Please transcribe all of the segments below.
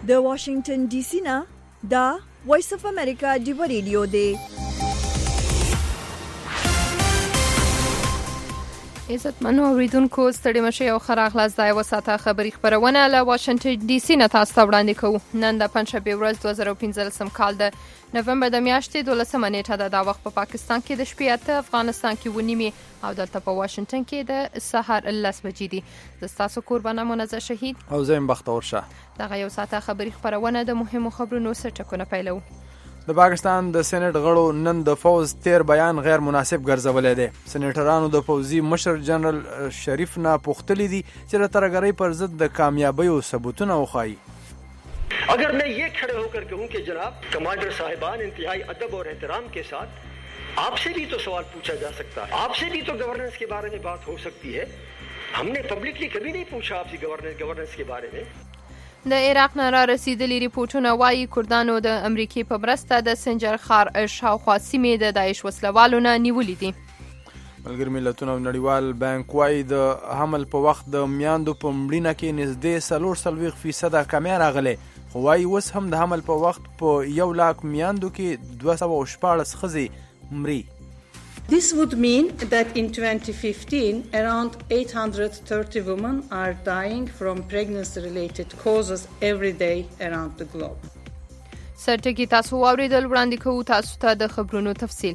د واشنگټن ډي سي نه دا وایس اف امریکا دی ریډیو دی. عزتمنو اوریدونکو ستړي مشه او خراغلاس د یو ساعته خبری خبرونه له واشنگټن ډي سي نه تاسو ته وړاندې کوو. نن د پنځشنبه ورځ 2015 کال د نومبر د میاشتې 12 نیټه د وخت په پاکستان کې د شپې 8 افغانستان کې ونیمه او دلته په واشنگټن کې د سحر 10 بجې دي. د تاسو قربانه منزه شهید او زم بختور شه. دغه یو ساعته خبری خبرونه د مهمو خبرونو سرټکونه پیلو. د پاکستان د سېنات غړو نن د فوز تیر بیان غیر مناسب ګرځولې دي. سېنیټرانو د فوزي مشر جنرال شریف نه پوښتلې دي چې د ترګرۍ پر ضد د کامیابیو ثبوتونه وخایي. अगर मैं ये खड़े होकर कहूं कि जनाब कमांडर साहिबान इंतहाई अदब और एहतराम के साथ आपसे भी तो सवाल पूछा जा सकता है, आपसे भी तो गवर्नेंस के बारे में बात हो सकती है. हमने पब्लिकली कभी नहीं पूछा आपसे गवर्नेंस के बारे में. د عراق نه را رسیدلي ریپورتونه وايي کردانو د امریکای په مرسته د سنجر خار شاوخوا سیمې د داعش وسلوالو نه نیولې دي. ملګری ملتونو نړیوال بانک وايي د حمل په وخت د میاندو په مړینه کې نږدې 40% کمی راغلی، خو وايي اوس هم د حمل په وخت په 1 لاک میاندو کې 214 ښځې مري. This would mean that in 2015, around 830 women are dying from pregnancy-related causes every day around the globe. سرټکی تاسو واوریدل، وړاندې کوو تاسو ته د خبرونو تفصیل.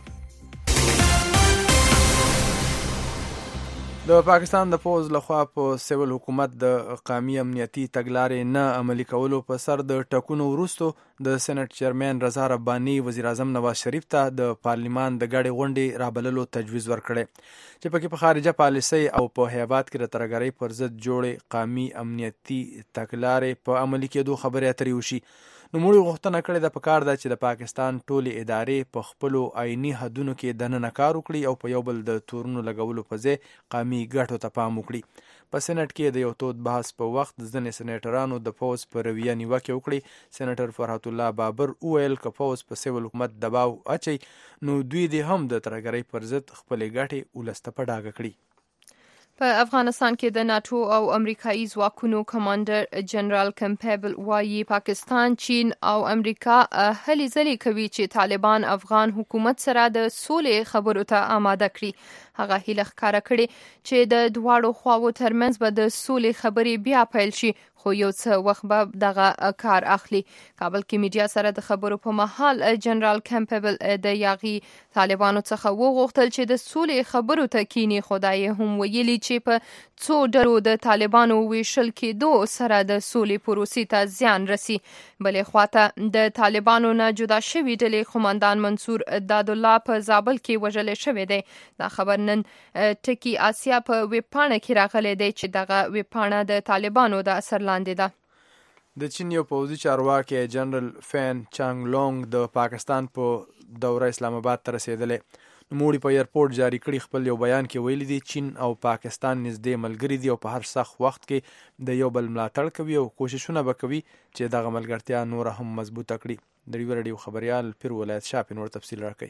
د پاکستان د پوز لخوا په سیول حکومت د قومي امنیتي تګلارې نه عملي کولو په سر د ټاکنو وروسته د سېنات چیرمن رضا رباني وزیر اعظم نواز شریف ته د پارلیمان د غړي غونډې رابللو تجویز ورکړي چې پکې په خارجه پالیسي او په هیواد کې د ترګرۍ پر ضد جوړې قومي امنیتي تګلارې په عملي کېدو خبرې اترې وشي. نو موږ غوښتنه کړې ده پکار ده چې د پاکستان ټولې ادارې په خپلو آئینی حدونو کې دننه کار وکړي او په یو بل د تورونو لګولو په ځای قومي ګټو ته پام وکړي. په سېنات کې د یو تود بحث په وخت ځینې سېنیټرانو د فوز پر رویه نیوکه وکړي. سېنیټر فرحت الله بابر وویل که فوز په سیول حکومت دباو اچي نو دوی دې هم د ترګرۍ پر ضد خپلې ګټې ولسته په ډاګه کړي. په افغانستان کې د ناتو او امریکایي ځواکونو کمانډر جنرال کمپبل وايي پاکستان، چین او امریکا هلې ځلې کوي چې طالبان افغان حکومت سره د سولې خبرو ته آماده کړي. هغه هیله ښکاره کړې چې د دواړو خواو ترمنځ به د سولې خبرې بیا پیل شي، خو یو څه وخت به دغه کار اخلي. کابل کې میډیا سره د خبرو په مهال جنرال کمپبل د یاغي طالبانو څخه وغوښتل چې د سولې خبرو ته کینی. خدای هم ویلي چې په څو ډلو د طالبانو ویشل کېدو سره د سولې پروسې ته زیان رسی. بلې خواته د طالبانو نه جدا شوي ډلې قوماندان منصور دادالله په زابل کې وژل شوی دی. دا خبر نن ټکی آسیا په ویب پاڼه کې راغلی دی چې دغه ویب پاڼه د طالبانو د اثر لاندې ده. د چین یو پوځي چارواکي جنرال فین چانګ لونګ د پاکستان په دوره اسلام آباد ته رسیدلې. نوموړي په ایرپورټ جاری کړي خپل یو بیان کې ویلي دي چین او پاکستان نږدې ملګري دي او په هر سخت وخت کې د یو بل ملاتړ کوي او کوششونه به کوي چې دغه ملګرتیا نور هم مضبوطه کړي. د ریو رادیو خبريال پیر ولایت شاپین ور تفصیل راکړي.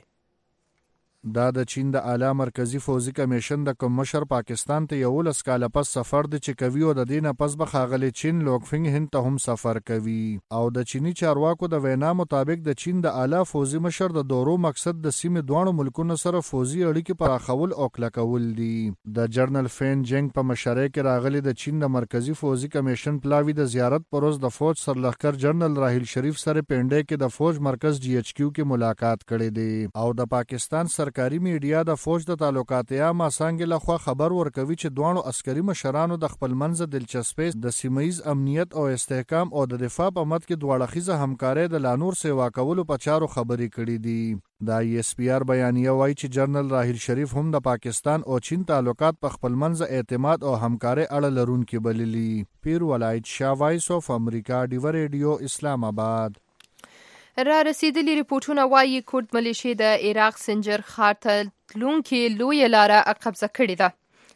دا د چین د اعلی مرکزی فوزي کمیشن د کوم مشر پاکستان ته یو لس کاله پس سفر د چکوي او د دینه پس به خاغلی چین لوکفنګ هند ته هم سفر کوي او د چینی چارواکو د وینا مطابق د چین د اعلی فوزي مشر د دورو مقصد د سیمې دوه ملکونو سره فوزي اړیکې پراخول او کلکول دي. د جنرال فین جنگ په مشرۍ کې راغلي د چین د مرکزی فوزي کمیشن پلاوی د زیارت پروز د فوج سرلښکر جنرال راهیل شریف سره پنډه کې د فوج مرکز جی ایچ کیو کې ملاقات کړي دي او د پاکستان سرکاري میډیا د فوج د تعلقات عامه څنګه لخوا خبر ورکوي چې دوه عسکري مشرانو د خپل منځ دلچسپي د سیمایي امنیت او استحکام او د دفاع په مت کې دوه اړخیزه همکاري د لانور سیوا کولو په چارو خبرې کړې دي. د ای اس پی آر بیانیه وایي چې جنرال راهیل شریف هم د پاکستان او چین تعلقات په خپل منځ اعتماد او همکاري اړه لرونکي بللي. پیر ولایت شاه وایس اف امریکا دی ریډیو اسلام آباد. را رسیدلی ریپورتونه وايي کورد ملیشې د عراق سنجر خار ته تلونکې لویه لاره قبضه کړې ده.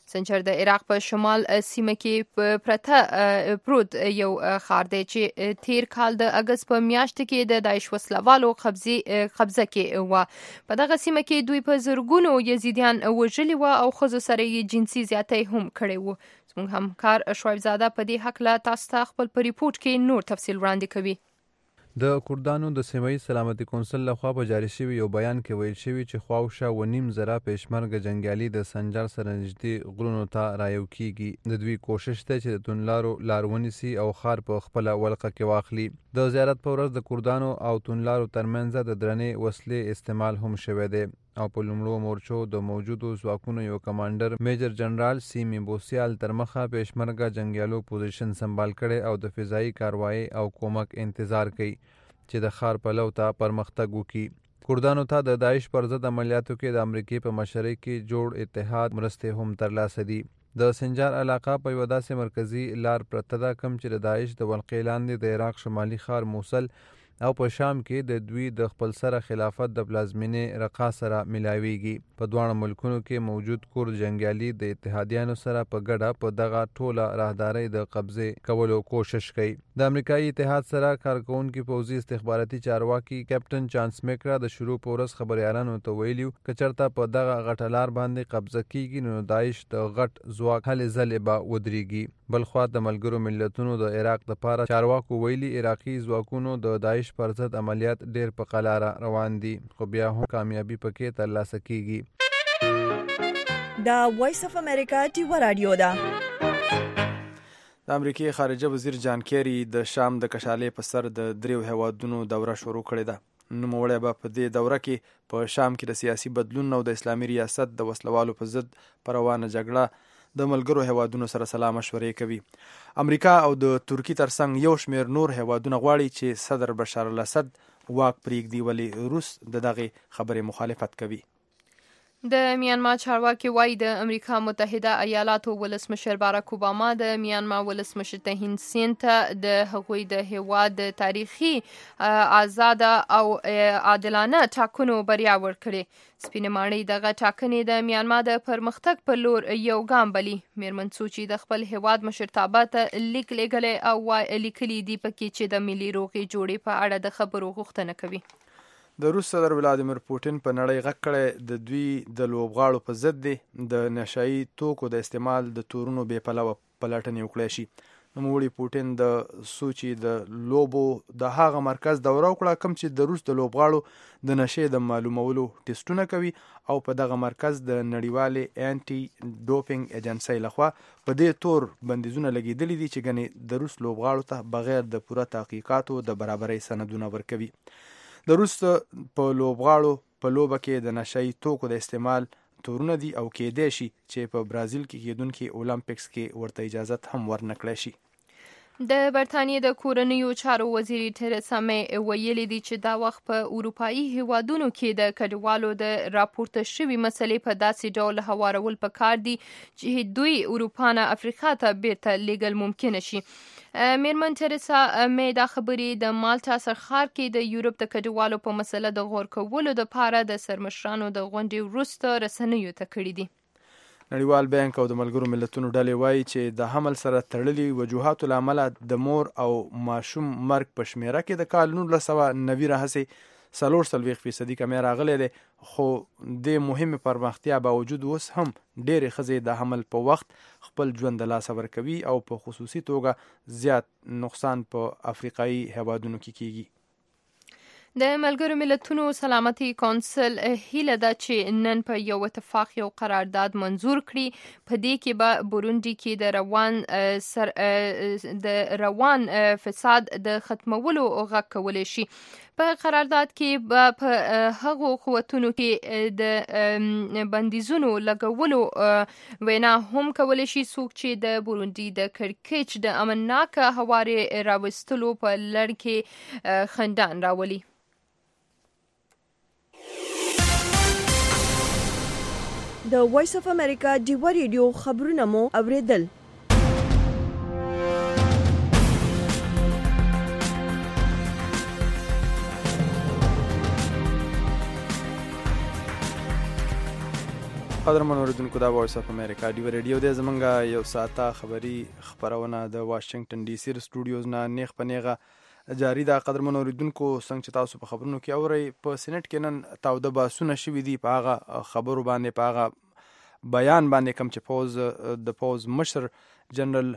سنجر د عراق په شمال سیمه کې پروت یو ښار دی چې تیر کال د اگست په میاشت کې د داعش وسلوالو قبضه کې و. په دغه سیمه کې دوی په زرګونو یزیدیان وژلي و او ښځو سره یې جنسي زیاتی هم کړی و. زموږ همکار شعیب زاده په دې هکله تاسو ته خپل په ریپورت کې نور تفصیل وړاندې کوي. د کردانو د سیمه‌ییز سلامتي کونسل لخوا په جاری شوي یو بیان کې ویل شوي چې خواوشا 1.5 زره پېشمرګه جنګیالي د سنجر سره نږدې غرونو ته رایو کیږي. د دوی کوشش دی چې د تونلارو لار ونیسي او ښار په خپله ولقه کې واخلي. د زیارت په ورځ د کردانو او تونلارو ترمنځ د درنې وسلې استعمال هم شوی دی او په لومړو مورچو د موجودو ځواکونو یو کمانډر میجر جنرال سیمی بوسیال تر مخه پېشمرګه جنګیالو پوزیشن سنبال کړي او د فضایي کاروایی او کومک انتظار کوي چې د ښار پلو ته پرمختګ وکړي. کردانو ته د داعش پر ضد عملیاتو کې د امریکې په مشرۍ کې جوړ اتحاد مرستې هم ترلاسه دي. د سنجار علاقه په یوه داسې مرکزي لار پرته ده کوم چې د داعش د ولقې لاندې د عراق شمالي ښار موصل او په شام کې د دوی د خپل سره خلافت د پلازمینې رقا سره ملاویږي. په دواړو ملکونو کې موجود کورد جنګیالي د اتحادیانو سره په ګډه په دغه ټوله راهدارۍ د قبضې کولو کوشش کوي. د امریکایي اتحاد سره کارکوونکي پوځي استخباراتي چارواکي کیپټن چانس میکرا د شروع په ورځ خبریالانو ته ویلي که چېرته په دغه غټه لار باندې قبضه کیږي نو داعش د غټ ځواک هلې ځلې به ودرېږي. بلخوا د ملګرو ملتونو د عراق دپاره چارواکو ویلي عراقي ځواکونو د داعش پر ضد عملیات ډیر په قلاره روان دي خو بیا هم کامیابي پکې ترلاسه کیږي. دا وایس اف امریکا ټیوه رادیو ده. د امریکای خارجه وزیر جان کیری د شام د کشالې په سر د دریو هیوادونو دوره شروع کړې ده. نوموړی به په دې دوره کې په شام کې د سیاسي بدلون او د اسلامي ریاست د وسلوالو په ضد پر روانه جګړه د ملګرو هیوادونو سره سلا مشورې کوي. امریکا او د ترکی ترڅنګ یو شمیر نور هیوادونه غواړي چې صدر بشار الاسد واک پرېږدي ولې روس د دغه خبرې مخالفت کوي. د میانمار چارواکي وایي د امریکا متحده ایالاتو ولسمشر باراک اوباما د میانمار ولسمشر ته هین سین ته د هغوی د هیواد د تاریخي آزاده او عادلانه ټاکنو بریا ورکړې. سپینې ماڼۍ دغه ټاکنې د میانمار د پرمختګ په لور یو ګام بلي. میرمن سوچي د خپل هیواد مشرتابه ته لیک لیږلی او لیکلي دي پکې چې د ملي روغې جوړې په اړه د خبرو غوښتنه کوي. د روس صدر ولادیمیر پوټین په نړۍ غږ کړی د دوی د لوبغاړو په ضد دی د نشایي توکو د استعمال د تورونو بې پلوه پلټنې وکړی شي. نوموړي پوټین د سوچي د لوبو د هغه مرکز دوره وکړه کوم چې د روس د لوبغاړو د نشې د معلومولو ټیسټونه کوي او په دغه مرکز د نړیوالې انټي ډوپینګ ایجنسۍ لخوا په دې تور بندیزونه لګېدلي دي چې ګنې د روس لوبغاړو ته بغیر د پوره تحقیقاتو د برابرۍ سندونه ورکوي. د روس په لوبغاړو په لوبه کې د نشهیي توکو د استعمال تورونه دي او کېدای شي چې په برازیل کې کېدونکي اولمپکس کې ورته اجازت هم ورنکړی شي. د برتانیې د کورنیو چارو وزیر تریسا می ویلي دي چې دا وخت په اروپایي هیوادونو کې د کډوالو د راپورته شوي مسلې په داسې ډول هوارول پکار دي چې دوی اروپا نه افریقا ته بیرته لیږل ممکنه شي. میرمن تریسا می دا خبرې د مالټا سرخار کې د یورپ د کډوالو په مسله د غور کولو لپاره د سرمشرانو د غونډې وروسته رسنیو ته کړي دي. نړیوال بانک او د ملګرو ملتونو ډلې وایي چې د حمل سره تړلي وجوهاتو له امله د مور او ماشوم مرګ په شمیره کې د کال 1990 راهیسې 40% کمی راغلی دی خو د مهمه پرمختیا باوجود اوس هم ډېرې ښځې د حمل په وخت خپل ژوند د لاسه ورکوي او په خصوصي توګه زیات نقصان په افریقایي هیوادونو کې کیږي. د ملګرو ملتونو سلامتي کونسل هیله ده چې نن په یو اتفاق یو قرارداد منظور کړي. په دې کې به بورونډي کې د روان فساد د ختمولو غږ کولی شي. په قرارداد کې به په هغو قوتونو کې د بندیزونو لګولو وینا هم کولی شي څوک چې د بورونډي د کړکېچ د امنناکه هوارې راوستلو په لړ کې خندان راولي. د وایس اف امریکا ډیوه ریډیو خبرونه مو اوریدل. قدرمن اوریدونکو دا وایس اف امریکا ډیو ریډیو د زمونږه یو ساعته خبری خبرونه د واشنگټن ډي سي سټوډیوز نه نیغ پنیغه جاری ده. قدرمن اوریدونکو څنګه چې تاسو په خبرونو کې اورئ په سېنات کې نن تاوده باسونه شوي دي په هغه خبرو باندې، په هغه بیان باندې کوم چې د پوز مشر جنرال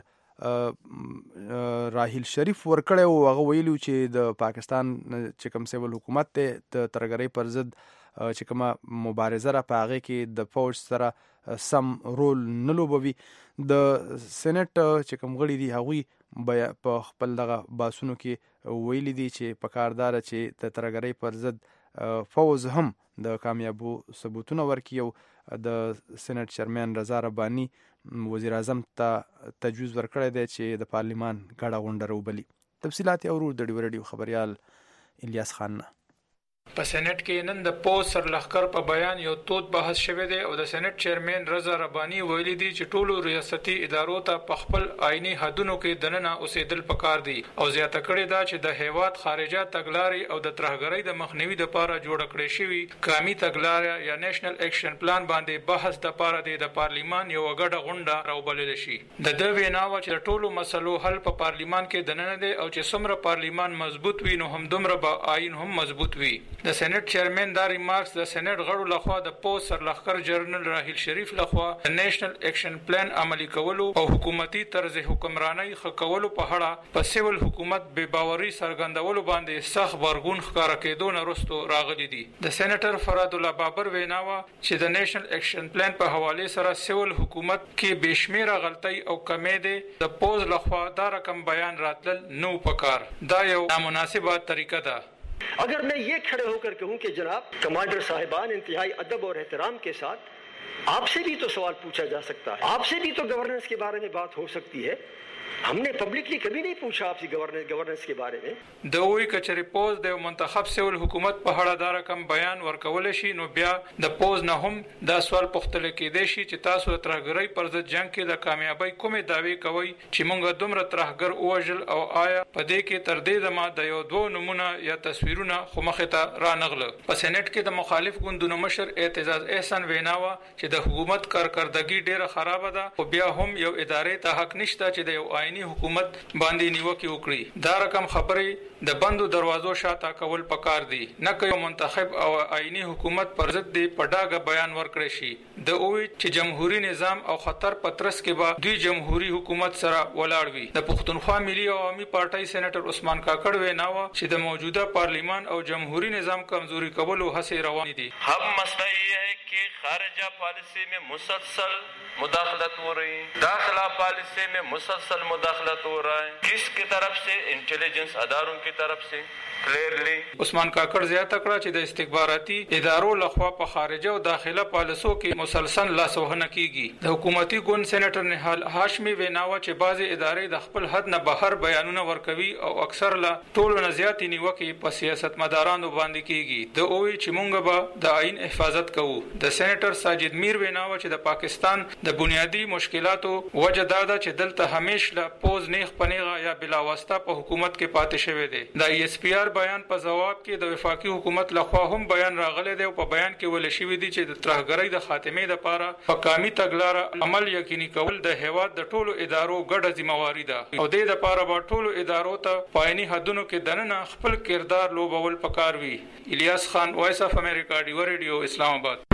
راحیل شریف ورکړی و. هغه ویلو چې د پاکستان چې کوم سیول حکومت دی د ترهګرۍ پر ضد چې کومه مبارزه را په هغې کې د فوج سره سم رول نه لوبوي. د سېنټ چې کوم غړي دي هغوی په خپل دغه باسونو کې ویلي دي چې پکارداره چې د ترهګرۍ پر ضد فوز هم د کامیابو ثبوتونه ورکړي. او د سېنټ چیرمن رضا رباني وزیر اعظم ته تجویز ورکړی دی چې د پارلیمان ګډه غونډه راوبلي. تفصیلات یې اورو د ډیو ریډیو خبریال الیاس خان نه. په سېنات کې نن د پوز سرلښکر په بیان یو تود بحث شوی دی او د سېنات چیرمن رضا رباني ویلي دي چې ټولو ریاستي ادارو ته په خپل آئینی حدونو کې دننه اوسېدل پکار دي او زیاته کړې ده چې د هیواد خارجه تګلارې او د ترهګرۍ د مخنیوي لپاره جوړ کړې شوی قومي تګلارې یا نېشنل اکشن پلان باندې بحث لپاره د پارلیمان یو غټه غونډه راوبلل شي. د وینا و چې ټولو مسلو حل په پارلیمان کې دننه دي او چې څومره پارلیمان مضبوط وي نو هم دومره به آئین هم مضبوط وي. د سېنات چیرمن دا ریمارکس د سېنات غړو لخوا د پوز سرلښکر جنرال راحیل شریف لخوا د نېشنل اکشن پلان عملی کولو او حکومتي طرز حکمرانی ښه کولو په اړه په سیول حکومت بې باوري څرګندولو باندې سخت غبرګون ښکاره کېدو نه وروسته راغلي دي. د سېنیټر فراد الله بابر وینا وه چې د نېشنل اکشن پلان په حوالې سره سیول حکومت کې بې شمېره غلطۍ او کمې دی. د پوز لخوا دا رقم بیان راتلل نو پکار، دا یو نامناسبه طریقه ده. अगर मैं ये खड़े होकर कहूं कि जनाब कमांडर साहिबान इंतहाई अदब और एहतराम के साथ आपसे भी तो सवाल पूछा जा सकता है, आपसे भी तो गवर्नेंस के बारे में बात हो सकती है. हमने पब्लिकली कभी नहीं पूछा आपसे गवर्नेंस के बारे में. د وی کچری پوز د منتخب سیول حکومت په اړه دا رقم بیان ورکول شي نو بیا د پوز نه هم دا سوال پختل کېدی شي چې تاسو د ترهګرۍ پر ضد جنگ کې د کامیابی کومې دعوی کوي چې مونږ دومره ترهګر اوجل او آیا په دې کې تر دې دمه د یو دوه نمونه یا تصویرونه خو مخه ته را نغله. په سېنات کې د مخالف ګوندونو مشر اعتزاز احسان ویناوه چې د حکومت کارکردګي ډیره خراب ده او بیا هم یو ادارې ته حق نشته چې د یو آئینی حکومت باندې نیوکه وکړي. دا رقم خبرې د بندو دروازو شاته کول پکار دي، نه که یو منتخب او آئینی حکومت پر ضد دی په ډاګه بیان ورکړي شي. د اووی چې جمهوریت نظام او خطر پترس کې به دوی جمهوریت حکومت سره ولاړ وي. د پښتونخوا ملي عوامي پارټۍ سېنیټر عثمان کاکړ ویناوه چې د موجوده پارلیمان او جمهوریت نظام کمزوري کولو هڅې روانې دي. هم مسئلہ یہ ہے کہ خارجہ پالیسی میں مسلسل مداخلت ہو رہی ہے، داخلہ پالیسی میں مسلسل مداخلت ہو رہا ہے، کس کی طرف سے؟ انٹیلیجنس اداروں کی طرف سے. کلیئرلی عثمان کاکړ زیاته کړه چې د استخباراتي ادارو لخوا په خارجه او داخله پالیسو کې مسلسل لاسوهنه کیږي. د حکومتي ګوند سېنیټر نهال هاشمي ویناوه چې بعضې ادارې د خپل حد نه بهر بیانونه ورکوي او اکثر لا ټولو نه زیاتې نیوکې په سیاستمدارانو باندې کیږي. د اووی چې مونږ به د آئین حفاظت کوو. د سېنیټر ساجد میر ویناوه چې د پاکستان د بنیادی مشکلاتو وجه دا ده چې دلته همیشه له پوز نیغ پنیغه یا بلا واسطه په حکومت کې پاتې شوی دی. د ای اس پی آر بیان په جواب کې د وفاقي حکومت لخوا هم بیان راغلی دی او په بیان کې ویل شوی دی چې د ترهګرۍ د خاتمې لپاره په قومي تګلاره عمل یقیني کول د هیواد د ټولو ادارو ګډه ذمہواری ده او د دې لپاره به ټولو ادارو ته په عیني حدونو کې دننه خپل کردار لوبول پکار وي. الیاس خان، وایس اف امریکا، ډیو ریډیو، اسلام آباد.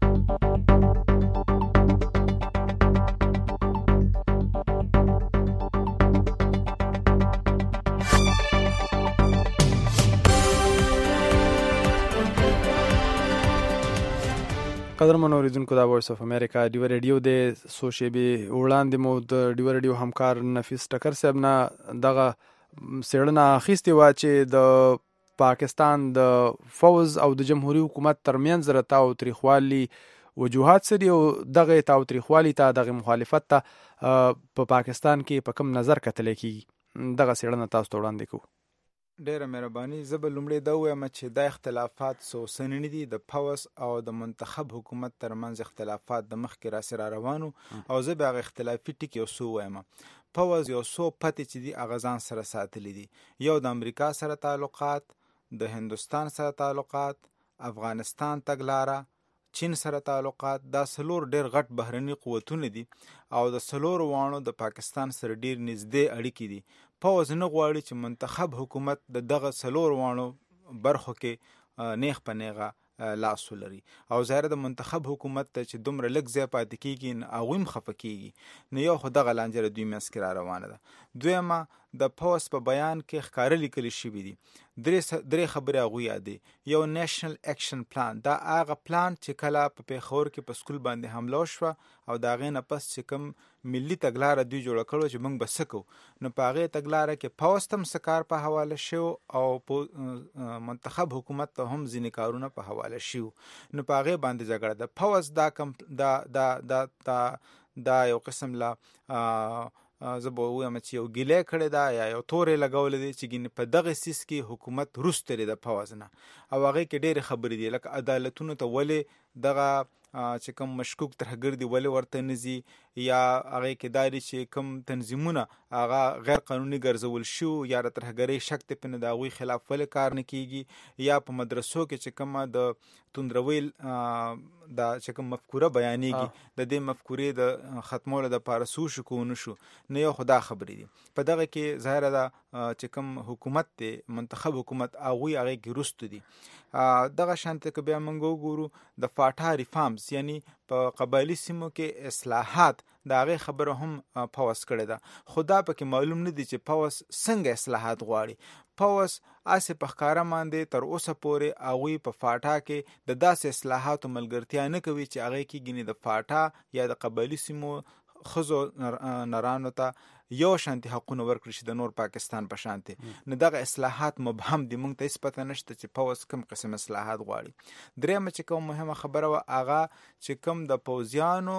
قدرمن اوریدونکو دا وایس اف امریکا ډیو ریډیو د سوشیبي وړاندې مو د ډیو ریډیو همکار نفیس ټکر صاحب نه دغه څېړنه اخیستې وه چې د پاکستان د فوز او د جمهوریت حکومت ترمنځ د تاوتریخوالي وجوهات څه دي او دغه تاوتریخوالي ته دغه مخالفت ته په پاکستان کې په کوم نظر کتلی کېږي. دغه څېړنه تاسو ته وړاندې کوو. ډیره مهرباني. زه به لومړی دا ووایم چې دا اختلافات څو سننې دي د پوز او د منتخب حکومت ترمنځ اختلافات د مخکې راسې را روانو او زه به هغه اختلافي ټکي یو څو ووایم. پوز یو څو پتې چې دي هغه ځان سره ساتلي دي. یو د امریکا سره تعلقات، د هندوستان سره تعلقات، افغانستان تګلاره، چین سره تعلقات، دا 4 ډېر غټ بهرني قوتونه دي او د 4 واړو د پاکستان سره ډېر نږدې اړیکې دي. پوځ نه غواړي چې منتخب حکومت د دغه 4 واړو برخو کې نیغ په نیغه لاس ولري او ظاهر د منتخب حکومت ته چې دومره لږ ځای پاتې کېږي هغوی هم خفه کېږي. نو یو خو دغه لانجه د دوی منځ کې را روانه ده. دویمه د پوځ په بیان کې ښکاره لیکلي شوي دي 3 خبرې هغوی یادوي. یو نیشنل اکشن پلان، دا هغه پلان چې کله په پیښور کې په سکول باندې حمله وشوه او د هغې نه پس چې کوم ملي تګلاره دوی جوړه کړو چې موږ به څه کوو، نو په هغې تګلاره کې پوځ ته هم څه کار په حواله شو او منتخب حکومت ته هم ځینې کارونه په حواله شو. نو په هغې باندې جګړه ده. پوځ دا یو قسم لا زه به ووایم چې یو ګیلې کړې ده یا یو تورې لګولی دی چې ګینې په دغه سیس کې حکومت وروسته دی د پوځ نه او هغې کې ډېرې خبرې دي لکه عدالتونو ته ولې دغه چې کوم مشکوک ترهګر دي ولې ورته نه ځي، یا هغې کې دا دي چې کوم تنظیمونه هغه غیر قانوني ګرځول شو یا د ترهګرۍ شک دی په نه د هغوی خلاف ولې کار نه کېږي، یا په مدرسو کې چې کومه د توندروي دا چې کوم مفکوره بیانېږي د دې مفکورې د ختمولو دپاره څه وشو که ونه شو. نه یو خو دا خبرې دي. په دغه کې ظاهره ده چې کوم حکومت دی منتخب حکومت هغوی هغې کې وروسته دي. دغه شانته که بیا موږ وګورو د فاټا ریفارمز یعنی په قبایلي سیمو کې اصلاحات د هغې خبره هم پوځ کړې ده. خو دا پکې معلوم نه دي چې پوځ څنګه اصلاحات غواړي. پوځ هسې په ښکاره باندې تر اوسه پورې هغوی په فاټا کې د داسې اصلاحاتو ملګرتیا نه کوي چې هغې کې ګینې د فاټا یا د قبایلي سیمو ښځو نرانو ته یو شانتي حقونه ورکړي چې د نور پاکستان په شانتي. نو دغه اصلاحات مبهم دي، موږ ته هېڅ پته نشته چې پوځ کوم قسم اصلاحات غواړي. درېیمه چې کوم مهمه خبره وه هغه چې کوم د پوځیانو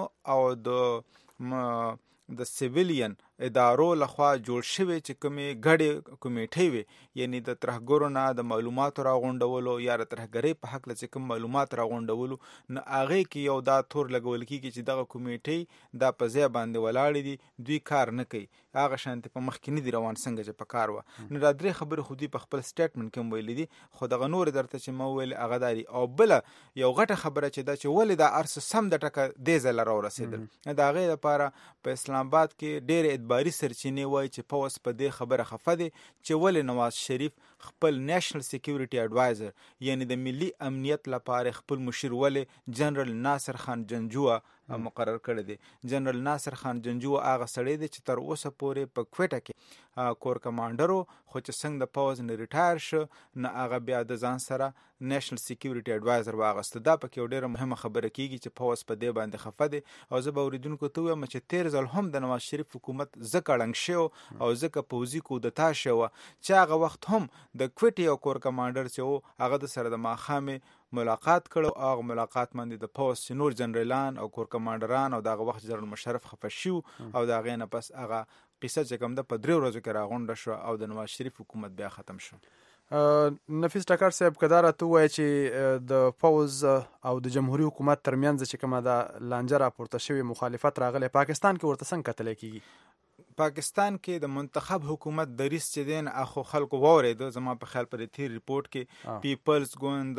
او د سیویلین ادارو لخوا جوړ شوی چې کومې ګډې کمیټې وي، یعنی د ترهګرو نه د معلوماتو راغونډولو یا د ترهګرۍ په هکله چې کوم معلومات راغونډولو، نو هغې کې یو دا تور لګول کېږي چې دغه کمیټې دا په ځای باندې ولاړې دي، دوی کار نه کوي، هغه شانتې په مخکې نه دي روان څنګه چې په کار وه. نو دا 3 خبرې خو دوی په خپل سټیټمنټ کې هم ویلي دي، خو دغه نورې درته چې ما وویل هغه دا دي. او بله یو غټه خبره چې ده چې ولې دا هر څه سم د ټکه دې ځای له راورسېدل، د هغې لپاره په اسلام آباد کې ډېرې اعتباري سرچینې وایي چې پوځ په دې خبره خفه دی چې ولې نواز شریف خپل نیشنل سیکیورټي اډوایزر یعنی د ملي امنیت لپاره خپل مشیر ولې جنرال ناصر خان جنجوه مقرر کړی دی. جنرال ناصر خان جنجوه هغه سړی دی چې تر اوسه پورې په کویټه کې کور کمانډر و، خو چې څنګه د پوځ نه ریټایر شو نو هغه بیا د ځان سره نیشنل سیکیورټي اډوایزر واغسته. دا پکې یو ډېره مهمه خبره کېږي چې پوځ په دې باندې خفه دی. او زه به اورېدونکو ته ووایم چې 13 ځل هم د نواز شریف حکومت ځکه ړنګ شو او ځکه پوځي کودتا شوه چې هغه وخت هم د کویټې یو کور کمانډر چې و هغه د سره د ماښامې ملاقات کړو. هغه ملاقات باندې د پوځ چې نور جنرالان او کور کمانډران او دغه وخت جنرال مشرف خفه شو او د هغې نه پس هغه قصه چې کوم ده په 3 ورځو کې راغونډه شوه او د نواز شریف حکومت بیا ختم شو. نفیس ټکر صاحب که دا راته ووایه چې د پوځ او د جمهوري حکومت ترمنځ چې کومه دا لانجه راپورته شوې مخالفت راغلی، پاکستان کې ورته څنګه کتلی کېږي؟ پاکستان کې د منتخب حکومت دریځ چې دی نه اخو خلکو واورېده. زما په خیال په تیر ریپورټ کې پیپلز ګوند،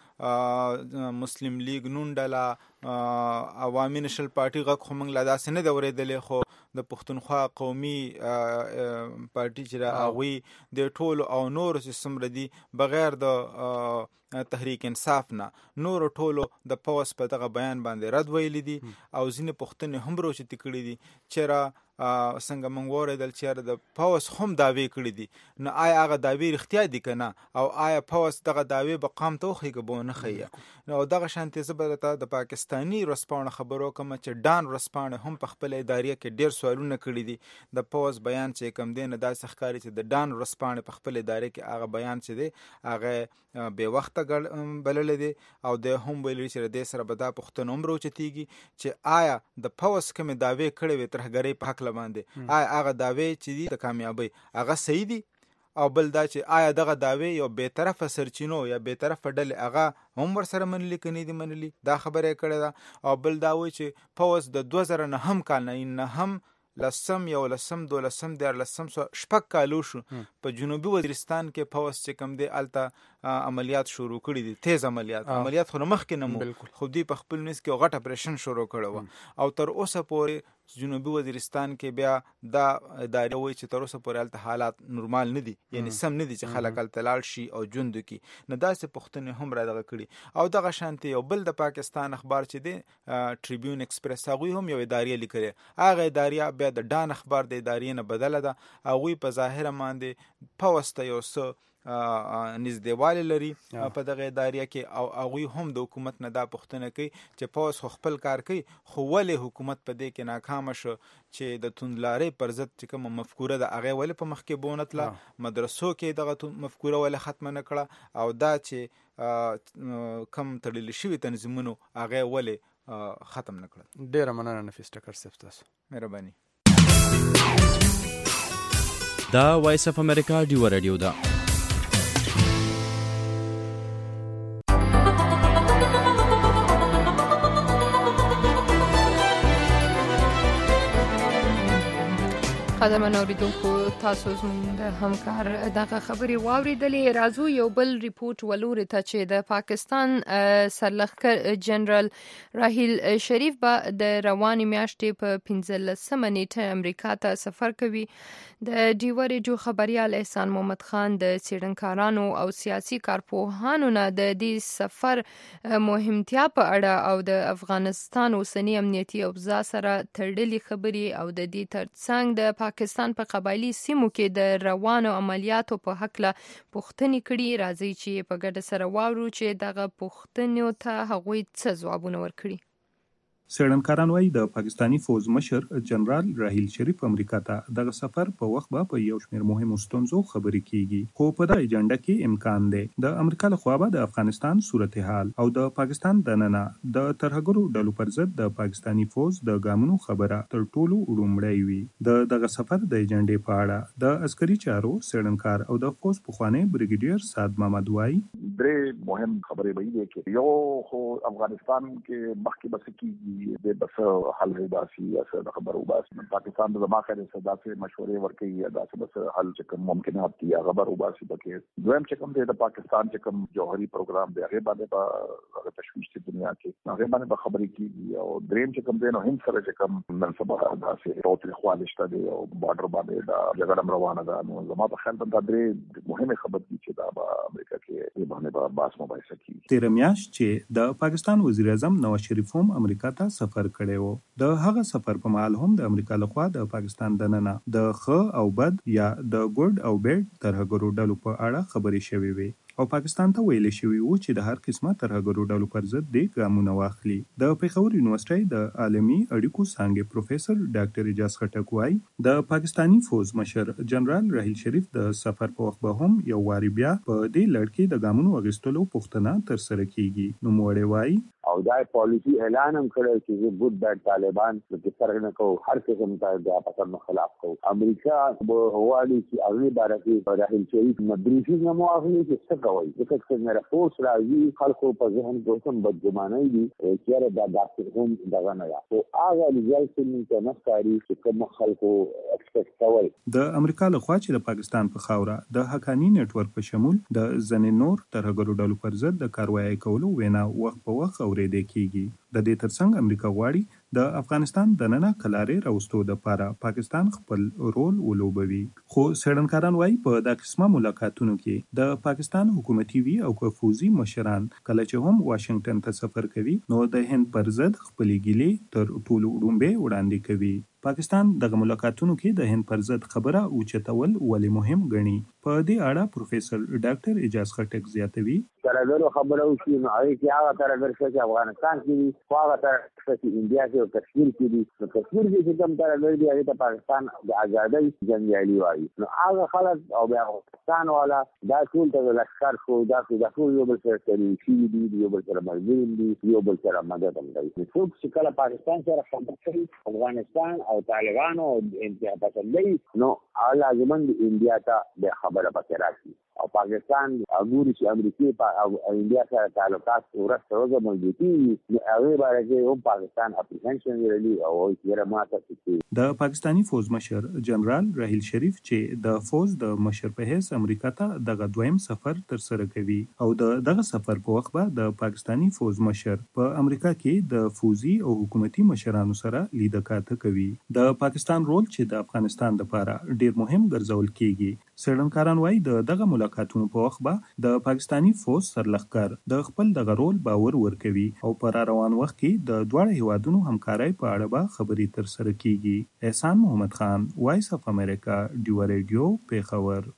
مسلم لیگ نون ډله، عوامي نشل پارټي غږ خو موږ لا داسې نه دی اورېدلی، خو د پښتونخوا قومي پارټي چې دا هغوی د ټولو او نورو چې څومره دي بغیر د تحریک انصاف نه نورو ټولو د پوځ په دغه بیان باندې رد ویلي دي او ځینې پوښتنې هم راوچتې کړي دي چې څنګه موږ واورېدل چې د پوځ هم دعوې کړي دي. نو آیا هغه دعوې رښتیا دي که نه، او آیا پوځ دغه دعوې به قام ته وښیي که به ونه ښیي؟ نو دغه شانتې زه به درته د پاکستاني ورځپاڼو خبر وکړم چې ډان ورځپاڼې هم په خپله اداریه کې ډېر سوالونه کړي دي. د پوځ بیان چې کوم دی نه داسې ښکاري چې د ډان ورځپاڼې په خپل ادارې کې هغه بیان چې دی هغه بې وخته بللی دی او دی هم ویلي چې د دې سره به دا پوښتنه هم راوچتېږي چې آیا د پوځ کومې دعوې کړې وې ترهګرۍ په هکله باندې، آیا هغه دعوې چې دي د کامیابۍ هغه صحیح دي؟ او بل دا چې آیا دغه دعوې یو بې طرفه سرچینو یا بې طرفه ډلې هغه هم ورسره منلي که نه دي منلي؟ دا خبره یې کړې ده. او بل دا وایي چې پوځ د 2009 کال نه 10 11 12 14 شپږ کالو شو په جنوبي وزیرستان کې پوځ چې کوم دی هلته عملیات شروع کړي دي، تیز عملیات خو مخکې نه مو، خو دوی په خپل منځ کې غټ اپریشن شروع کړی و او تر اوسه پورې جنوبي وزیرستان کې بیا دا ادارې وایي چې تر اوسه پورې هلته حالات نورمال نه دي، یعنی سم نه دي چې خلک هلته لاړ شي او ژوند وکړي. نو داسې پوښتنې هم را دغه کړي. او دغه شانتې یو بل د پاکستان اخبار چې دی ټریبیون ایکسپریس، هغوی هم یو ادارې لیکلې، هغه ادارې بیا د ډان اخبار د ادارې نه بدله ده. هغوی په ظاهره باندې پوس ته یو څه نږدېوالی لري په دغه ادارې کې، او هغوی هم د حکومت نه دا پوښتنه کوي چې پوس خو خپل کار کوي، خو ولې حکومت په دې کې ناکامه شو چې د توندلارۍ پر ضد چې کومه مفکوره ده هغې ولې په مخکې بونه تله، مدرسو کې دغه مفکوره ولې ختمه نه کړه، او دا چې کم تړلي شوي تنظیمونو هغې ولې ختم نه کړه. ډېره مننه نفیس ټکر صاحب، تاسو مهرباني. دا وایس اف امریکا ډیوه رادیو ده. قدرمن اوریدونکو، تاسو زموږ د همکار دغه خبرې واوریدلې. راځو یو بل ریپورت ولورې ته چې د پاکستان سرلښکر جنرال راحیل شریف به د روانې میاشتې په 15 نیټه امریکا ته سفر کوي. د ډیوه رادیو خبریال احسان محمد خان د څېړنکارانو او سیاسي کارپوهانو نه د دې سفر مهمتیا په اړه او د افغانستان اوسنی امنیتي اوضاع سره تړلې خبرې او د دې ترڅنګ د پاکستان په قبایلي سیمو کې د روانو عملیاتو په هکله پوښتنې کړي. راځي چې په ګډه سره واورو چې دغه پوښتنو ته هغوی څه ځوابونه ورکړي. څېړنکاران وایي د پاکستانی فوز مشر جنرال راحیل شریف امریکا ته دغه سفر په وخت به په یو شمېر مهمو ستونزو خبرې کیږي، خو په دغه ایجنډا کې امکان دی د امریکا لخوا به د افغانستان صورتحال او د پاکستان دننه د ترهګرو ډلو پر ضد د پاکستانی فوز د ګامونو خبره تر ټولو وړومبی وي. دغه سفر د ایجنډې په اړه د عسکري چارو څېړنکار او د فوز پخوانی بریګیډیر سعد محمد وایي درې مهم خبرې به دي چې یو خو افغانستان کې مخکې بس کیږي د بس حل راسي یا څه خبرو بس پاکستان د زما خیر صدا سے مشورې ورکړي یا داسې بس حل چې کوم ممکنات دي هغه خبرو باسي پکې. دویم چې کوم د پاکستان چې کوم جوهري پروګرام دی هغه باندې په تشویش په دنیا کې هغه باندې په خبرې کیږي. او دریم چې کوم دی نو هند سره چې کوم منصبه داسې توتل خوالشته دی او بارډر باندې دا جګړه روانه ده، نو زما په خیال دا درې مهمه خبرې دي چې دا په امریکا کې باندې باس مباحثه کیږي. تیر میاشت چې د پاکستان وزیر اعظم نواز شریف هم امریکا ته سفر کړی و، د هغه سفر په مهال هم د امریکا لخوا د پاکستان دننه د ښه او بد یا د ګډ او بیډ ترهګرو ډلو په اړه خبرې شوې وي او پاکستان ته ویل شوی و چې د هر قسمه ترهګرو ډلو پر ضد د ګامونه واخلي. د پیښور یونیورسيټي د عالمي اړیکو څانګې پروفیسور ډاکټر اجاز خټک وایي د پاکستانی فوز مشر جنرال راحیل شریف د سفر په وخت به هم یو واری بیا په دې لړ کې د ګامونو اخیستلو پوښتنه ترسره کیږي. نوموړی وایي او دا پالیسی اعلان هم کړی چې ګډ بیډ طالبان د څرګ نه کوو، هر قسم ته د پاکستان خلاف کوو. امریکا به هوالي چې هغه باره کې راحیل شریف مدرسې نه مو اخلي چې څه کوي، ځکه چې نه راپورټ راځي خلکو په ذهن کې هم بدګماني دي چې دا داسې هم دغه نه ده، او هغه ځای چې نه ښکاري چې کوم خلکو ایکسپیکټ کوي. د امریکا لخوا چې د پاکستان په خاوره د حقانی نتورک په شمول د ځنې نور ترهګرو ډلو پر ضد د کاروایی کولو وینا وخت په وخت اورېدل کیږي. د دې ترڅنګ امریکا غواړي د افغانستان دننه کلارې راوستو لپاره پاکستان خپل رول ولوبوي. خو څېړنکاران وایي په دا قسمه ملاقاتونو کې د پاکستان حکومتي وي او فوزي مشران کله چې هم واشنگټن ته سفر کوي نو د هند پر ضد خپلې ګیلې تر ټولو وړومبې وړاندې کوي. پاکستان دغه ملاقاتونو کې د هند پر ضد خبره اوچتول ولې مهم ګڼي. په دې اړه پروفیسور ډاکټر اجاز خټک زیاتوي ترهګرو خبره وشي نو هغه کې هغه ترهګر چې افغانستان کې دي، خو هغه ترهګر چې انډیا کې او کشمیر کې دي، نو کشمیر کې چې کوم ترهګر دي هغه ته پاکستان د ازادۍ جنګیالي وایي. نو هغه خلک او بیا پاکستان والا دا ټول د لښکر خو دا ټول یو بل سره تلوي دي، یو بل سره ملګري دي، یو بل سره مدد هم کوي. څوک چې کله پاکستان سره خبرې کوي افغانستان او طالبانو انتها پسندوي، نو لازمن د انډیا ته د خبره پکې راشي او پاکستان اګوري چې امریکای په انډیا سره تعلقات ورسته وګمږي نو هغه باندې هم پاکستان اپریهنشن لري او یې ماته چې د پاکستانی فوج مشر جنرال راحیل شریف چې د فوج د مشر په حیث امریکا ته دغه دویم سفر تر سره کوي او دغه سفر په وخت به د پاکستانی فوج مشر په امریکا کې د فوزي او حکومتي مشرانو سره لیدکاته کوي. د پاکستان رول چې د افغانستان لپاره ډیر مهم ګرځول کیږي. سړنکاران وایي دغه ملاقاتونو په وخت به د پاکستانی فوج سرلښکر د خپل دغه رول باور ورکوي او پر روان وخت کې د دواړو هیوادونو همکارۍ په اړه به خبرې تر سره کیږي. احسان محمد خان، وایس اف امریکا، ډیو ریډیو، پیښور.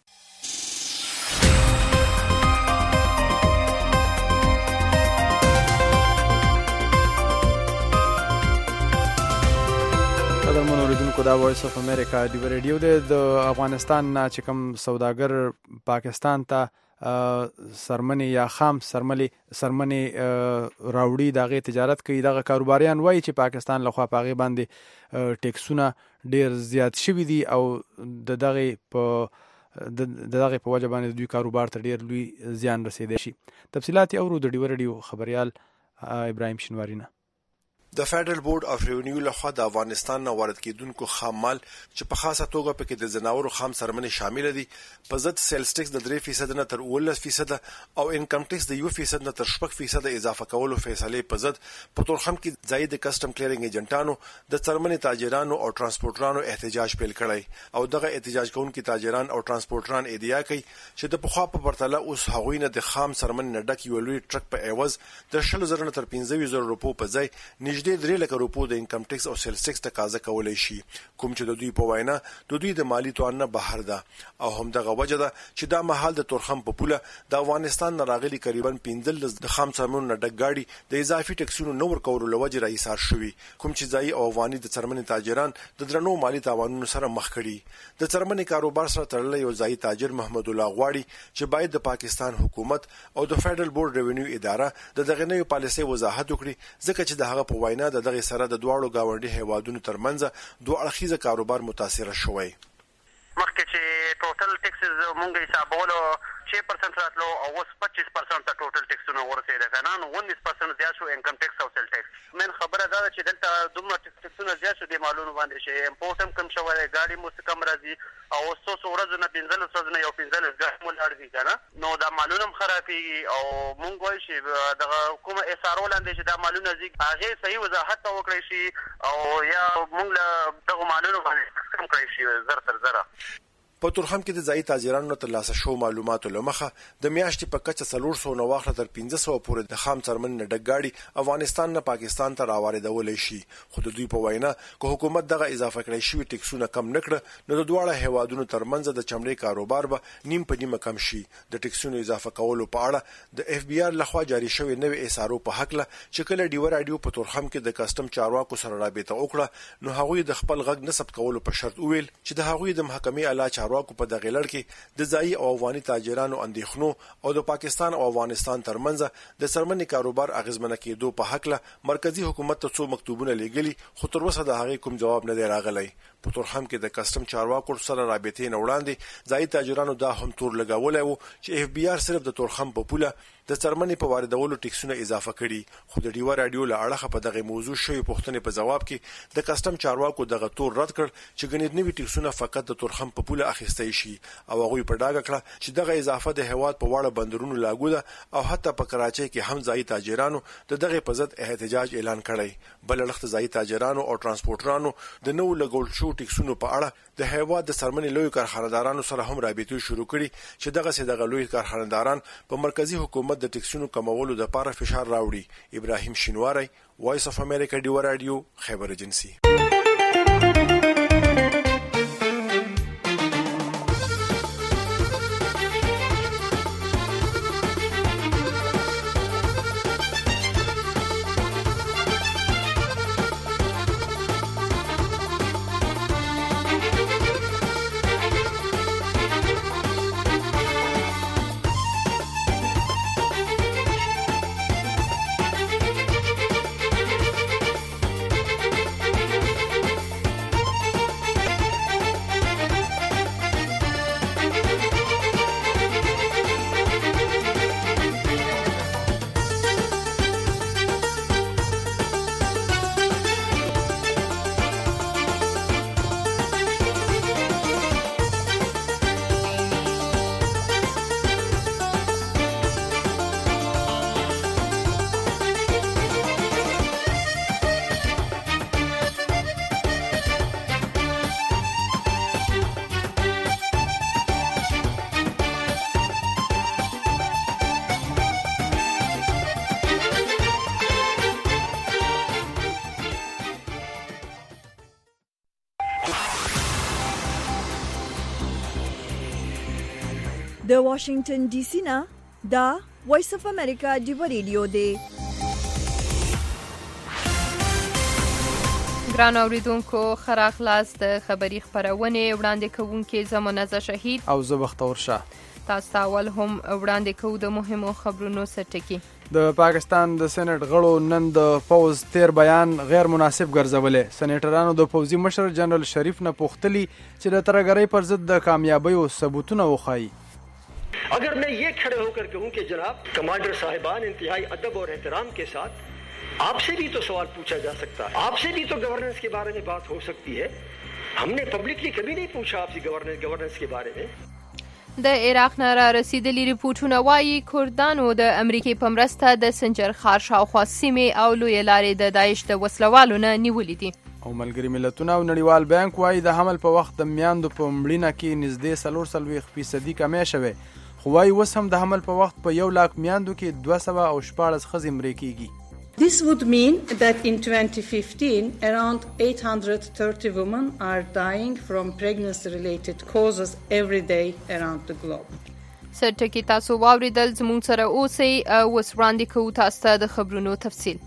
قدرمن اوریدونکو دا وایس اف امریکا ډیو ریډیو د افغانستان نه چې کوم سوداګر پاکستان ته سرمنې یا خام سرمنې راوړي دغه تجارت کوي، دغه کاروباریان وایي چې پاکستان لخوا په هغې باندې ټیکسونه ډیر زیات شوي دي او د دغه په وجه باندې دوی کاروبار ته ډیر لوی زیان رسیدلی شي. تفصیلات اورو د ډیو ریډیو خبریال ابراهیم شینواری نه. د فدرل بورډ اف ریونیو لخوا د افغانستان نه وارد کیدونکو خام مال چې په خاصه توګه پکې د زناورو خام سرمنې شامل دي په ضد سیلز ټیکس د 3% نه تر 18% او انکم ټیکس د 1% نه تر 6% اضافه کولو فیصله په ضد په تورخم کې ځای د کسٹم کلیرینګ ایجنټانو د سرمنې تاجرانو او ترانسپورټرانو احتجاج پیل کړی او دغه احتجاج کوونکي تاجران او ترانسپورټران ادعا کوي چې د پخوا په پرتله اوس هغوی نه د خام سرمنې نه ډک یو لوی ټرک په عوض د 100,000 تر 15,000 روپو په ځای نږدې 3 لک روپو د انکم ټیکس او سیلز ټیکس تقاضا کولای شي، کوم چې د دوی په وینا د دوی د مالی توان نه بهر ده او هم دغه وجه ده چې دا مهال د تورخم په پوله د افغانستان نه راغلي تقریبا 15 د خام سرمنو نه ډک گاډي د اضافي ټیکسونو نو ورکولو لوجه راایثار شوي، کوم چې ځای او افغاني د سرمنې تاجران د درنو مالی تاوانونو سره مخ کړي. د سرمنې کاروبار سره تړلې یو ځای تاجر محمد الله غواړي چې باید د پاکستان حکومت او د فدرل بورډ ریونیو اداره د دغه نوې پالیسۍ وضاحت وکړي، ځکه چې د هغه په وینا د دغه سره د دواړو گاونډي هیوادونو ترمنځ دوه اړخیزه کاروبار متاثر شوی. مخکې چې ټوټل ټیکسز مونږ حسابولو 6% راتلو او اوس 25% ته ټوټل ټیکسونه ورسېده کنه، نو 19% زیات شو انکم ټیکس او سیل ټیکس. من خبره دا ده چې دلته دومره ټیکسونه زیات شو د مالونو باندې چې امپورټ هم کم شوی، ګاډي مو کم راځي او څو ورځې نه 15 ورځې نه یو 15 ګاډي مو لاړ دي کنه، نو دا مالونه هم خرابېږي او مونږ وایو چې دغه کومه اسارو لاندې چې دا مالونه زی هغه صحیح وضاحت وکړي شي او یا مونږ له دغه مالونو باندې کم کړی شي زر تر زره. په تورخم کې د ځای تاجرانو تر لاسه شو معلوماتو لمخه د میاشتې په کچه 400 واخله تر 1500 پورې د خام سرمن نه ډک گاډي افغانستان نه پاکستان ته راوړل شي، خو د دوی په وینا که حکومت دغه اضافه کړی شوی ټیکسونه کم نکړه نو د دواړه هیوادونو ترمنځ د چمړې کاروبار به نیم په نیمه کم شي. د ټیکسونو اضافه کولو په اړه د اف بی آر لخوا جاری شوی نوې اسارو په حق له چې کله ډیو رادیو په تورخم کې د کسٹم چارواکو سره رابطه وکړه نو هغوی د خپل غږ نسب کولو په شرط وویل چې د هغوی د محکمې اعلی چارواکو په دغه لړ کې د ځای او افغاني تاجرانو اندېښنو او د پاکستان او افغانستان ترمنځ د سرمنې کاروبار اغیزمنه کېدو په حق له مرکزی حکومت ته څو مکتوبونه لیږلي، خو تر اوسه د هغې کوم جواب نه دی راغلی. په تورخم کې د کسٹم چارواکو سره رابطې نه وړاندې ځای تاجرانو دا هم تور لګولی و چې اف بی آر صرف د تورخم په پوله د سرمنې په واردولو ټیکسونه اضافه کړي، خو د ډیو رادیو له اړخه په دغه موضوع شوی پوښتنې په جواب کې د کسٹم چارواکو دغه تور رد کړ چې ګڼې نوي ټیکسونه فقط د تورخم په پوله اخیستی شي او هغوی په ډاګه کړه چې دغه اضافه د هیواد په واړه بندرونو لاګو ده او حتی په کراچۍ کې هم ځای تاجرانو د دغه په ضد احتجاج اعلان کړی. بل اړخ ځای تاجرانو او ترانسپورټرانو د نو لګول شو ټیکسونو په اړه د هیواد د سرمنې لوی کارخانه‌دارانو سره هم رابطې شروع کړي چې دغه لوی کارخانه‌داران په مرکزی حکومت د ټیکسونو کمولو لپاره فشار راوړي. ابراهیم شینواری، وایس اف امریکا ډیو رادیو، خیبر ایجنسی. د واشنگټن ډي سي نه دا وایس اف امریکا ډیو ریډیو دی. ګران اوریدونکو خراغ لاس د خبری خبرونه وړاندې کوونکې زمونږه شهید او زه بختور شاه. تاسو اول هم وړاندې کوو د مهمو خبرونو سرټکی. د پاکستان د سېنات غړو نن د پوز تیر بیان غیر مناسب ګرځولې. سېنیټرانو د پوزي مشر جنرال شریف نه پوښتلي چې د ترګرۍ پر ضد د کامیابیو ثبوتونه وښایي. अगर मैं ये खड़े होकर कहूं कि जनाब कमांडर साहिबान इंतहाई अदब और एहतराम के साथ आपसे भी तो सवाल पूछा जा सकता है, आपसे भी तो गवर्नेंस के बारे में बात हो सकती है. हमने पब्लिकली कभी नहीं पूछा आपसे गवर्नेंस के बारे में. د عراق نه را رسیدلي ریپورتونه وایي کردانو د امریکای په مرسته د سنجر ښار شاوخوا سیمې او لویې لارې د داعش د وسلوالو نه نیولې دي. او ملګري ملتونه او نړیوال بانک وایي د حمل په وخت د میاندو په مړینه کې نږدې 40% کمی شوی، خو وایي اوس هم د حمل په وخت په 100,000 میاندو کې 214 ښځې مړې کیږي. This would mean that in 2015, around 830 women are dying from pregnancy-related causes every day around the globe. سرټکی تاسو واوریدل، زموږ سره اوسئ. اوس وړاندې کوو تاسو ته د خبرونو تفصیل.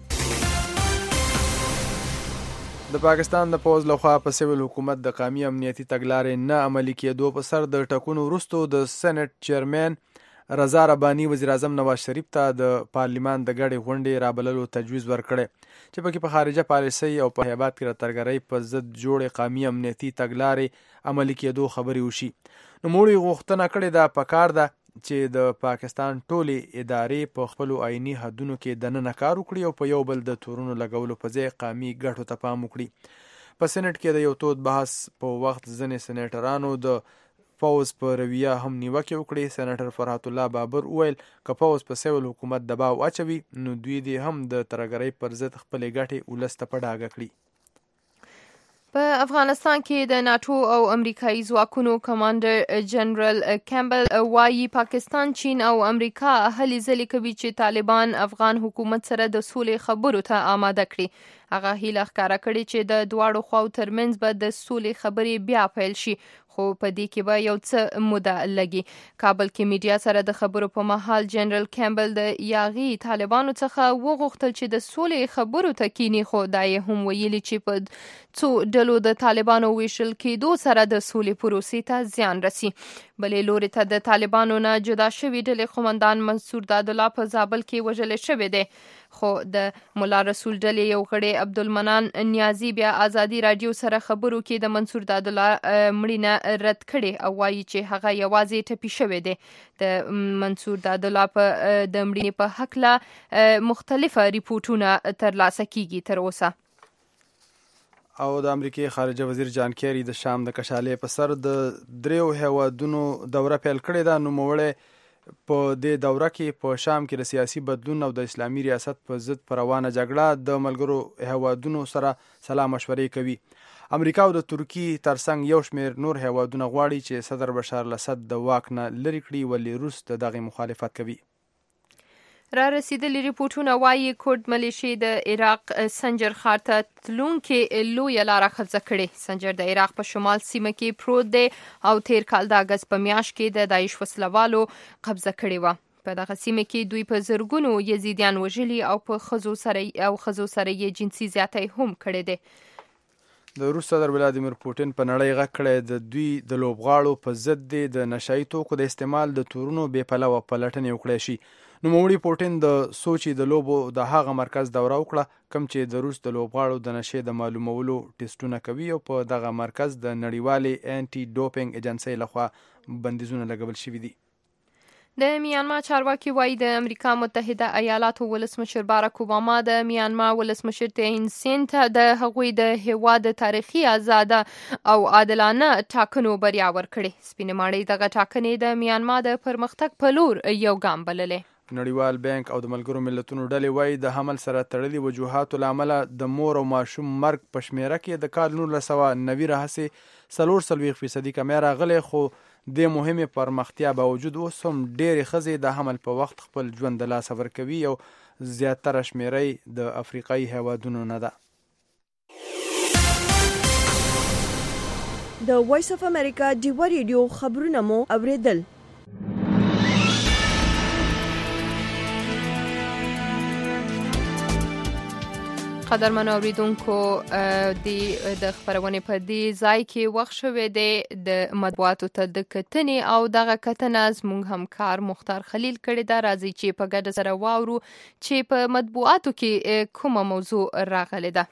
د پاکستان د پوز لخوا په سیویل حکومت د قومي امنیتي تګلارې نه عملي کېدو په سر د ټاکنو وروسته د سېنات چیرمن رضا رباني وزیر اعظم نواز شریف ته د پارلیمان د ګډې غونډې رابللو تجویز ورکړی چې پکې په خارجه پالیسۍ او په هیبات کې د ترګرۍ په ضد جوړې قومي امنیتي تګلارې عملي کېدو خبرې وشي. نوموړي غوښتنه کړې ده پکار ده چې د پاکستان ټولې ادارې په خپلو آئیني حدونو کې دننه کار وکړي او په یو بل د تورونو لګولو په ځای قومي ګټو ته پام وکړي. په سېنات کې د یو تود بحث په وخت ځینې سېنیټرانو د پوز په رویه هم نیوکې وکړې. سېنیټر فرحت الله بابر وویل که پوز په سیویل حکومت دباو اچوي نو دوی دې هم د ترګرۍ پر ضد خپلې ګټې ولس ته په ډاګه کړي. په افغانستان کې د ناتو او امریکایي ځواکونو کمانډر جنرال کیمبل وایي پاکستان، چین او امریکا هلې ځلې کوي چې طالبان افغان حکومت سره د سولې خبرو ته آماده کړي. هغه هیله ښکاره کړې چې د دواړو خواو ترمنځ به د سولې خبرې بیا پیل شي، خو په دې کې به یو څه موده لګي. کابل کې میډیا سره د خبرو په مهال جنرال کیمبل د یاغي طالبانو څخه وغوښتل چې د سولې خبرو ته کینی، خو دا یې هم ویلي چې په څو ډلو د طالبانو ویشل کېدو سره د سولې پروسې ته زیان رسي. بلې لوري ته د طالبانو نه جدا شوي ډلې قومندان منصور دادالله په زابل کې وژل شوی دی، خو د مولا رسول ډلې یو غړی عبدالمنان نیازي بیا ازادي رادیو سره خبرو کې د منصور دادالله مړینه رد کړي او وایي چې هغه یوازې ټپي شوی دی. د منصور دادالله په د مړینې په هکله مختلفه ریپورتونه ترلاسه کیږي تر اوسه. او د امریکای خارجه وزیر جان کیری د شام د کشالې په سر د 3 هیوادونو دوره پیل کړې ده. نوموړی په دې دوره کې په شام کې د سیاسي بدلون او د اسلامي ریاست په ضد پر روانه جګړه د ملګرو هیوادونو سره سلا مشورې کوي. امریکا او د ترکیې ترڅنګ یو شمېر نور هیوادونه غواړي چې صدر بشار الاسد د واک نه لرې کړي، ولې روس دغه مخالفت کوي. را رسیدلي ریپورتونه وایي کورد ملیشې د عراق سنجر ښار ته تلونکې لویه لاره قبضه کړې. سنجر د عراق په شمال سیمه کې پروت دی او تیر کال د اګست په میاشت کې د داعش وسلوالو قبضه کړې وه. په دغه سیمه کې دوی په زرګونو یزیدیان وژلي او په ښځو سره یې جنسي زیاتی هم کړې ده. د روس صدر ولادیمیر پوټین په نړۍ غږ کړی د دوی د لوبغاړو په ضد د نشایي توکو د استعمال د تورونو بې پلوه پلټنې وکړی شي. نوموړي پوټین د سوچي د لوبو د هغه مرکز دوره وکړه کوم چې د روس د لوبغاړو د نشې د معلومولو ټیسټونه کوي او په دغه مرکز د نړیوالې انټي ډوپینګ ایجنسۍ لخوا بندیزونه لګول شوي دي. د میانمار چارواکي وایي د امریکا متحده ایالاتو ولسمشر باراک اوباما د میانمار ولسمشر تین سین ته د هغوی د هیواد تاریخي آزاده او عادلانه ټاکنو بریا ورکړې. سپینې ماڼۍ دغه ټاکنې د میانمار د پرمختګ په لور یو ګام بللې. نړیوال بانک او د ملګرو ملتونو ډلې وایي د حمل سره تړلي وجوهاتو له امله د مور او ماشوم مرګ په شمیره کې د کال 1990 راهیسې 40% کمی راغلی، خو د مهمې پرمختیا باوجود اوس هم ډېرې ښځې د حمل په وخت خپل ژوند د لاسه ورکوي او زیاتره شمیره د افریقایي هیوادونو نه ده. د وایس اف امریکا ډیو ریډیو خبرونه مو اوریدل. قدرمن اوریدونکو د خبرونه په دې ځای کې وخت شوه د مطبوعاتو ته د کتنې او دغه کتنه زموږ همکار مختار خلیل کړی دا راځي چې په ګډه سره واورو چې په مطبوعاتو کې کومه موضوع راغلی ده.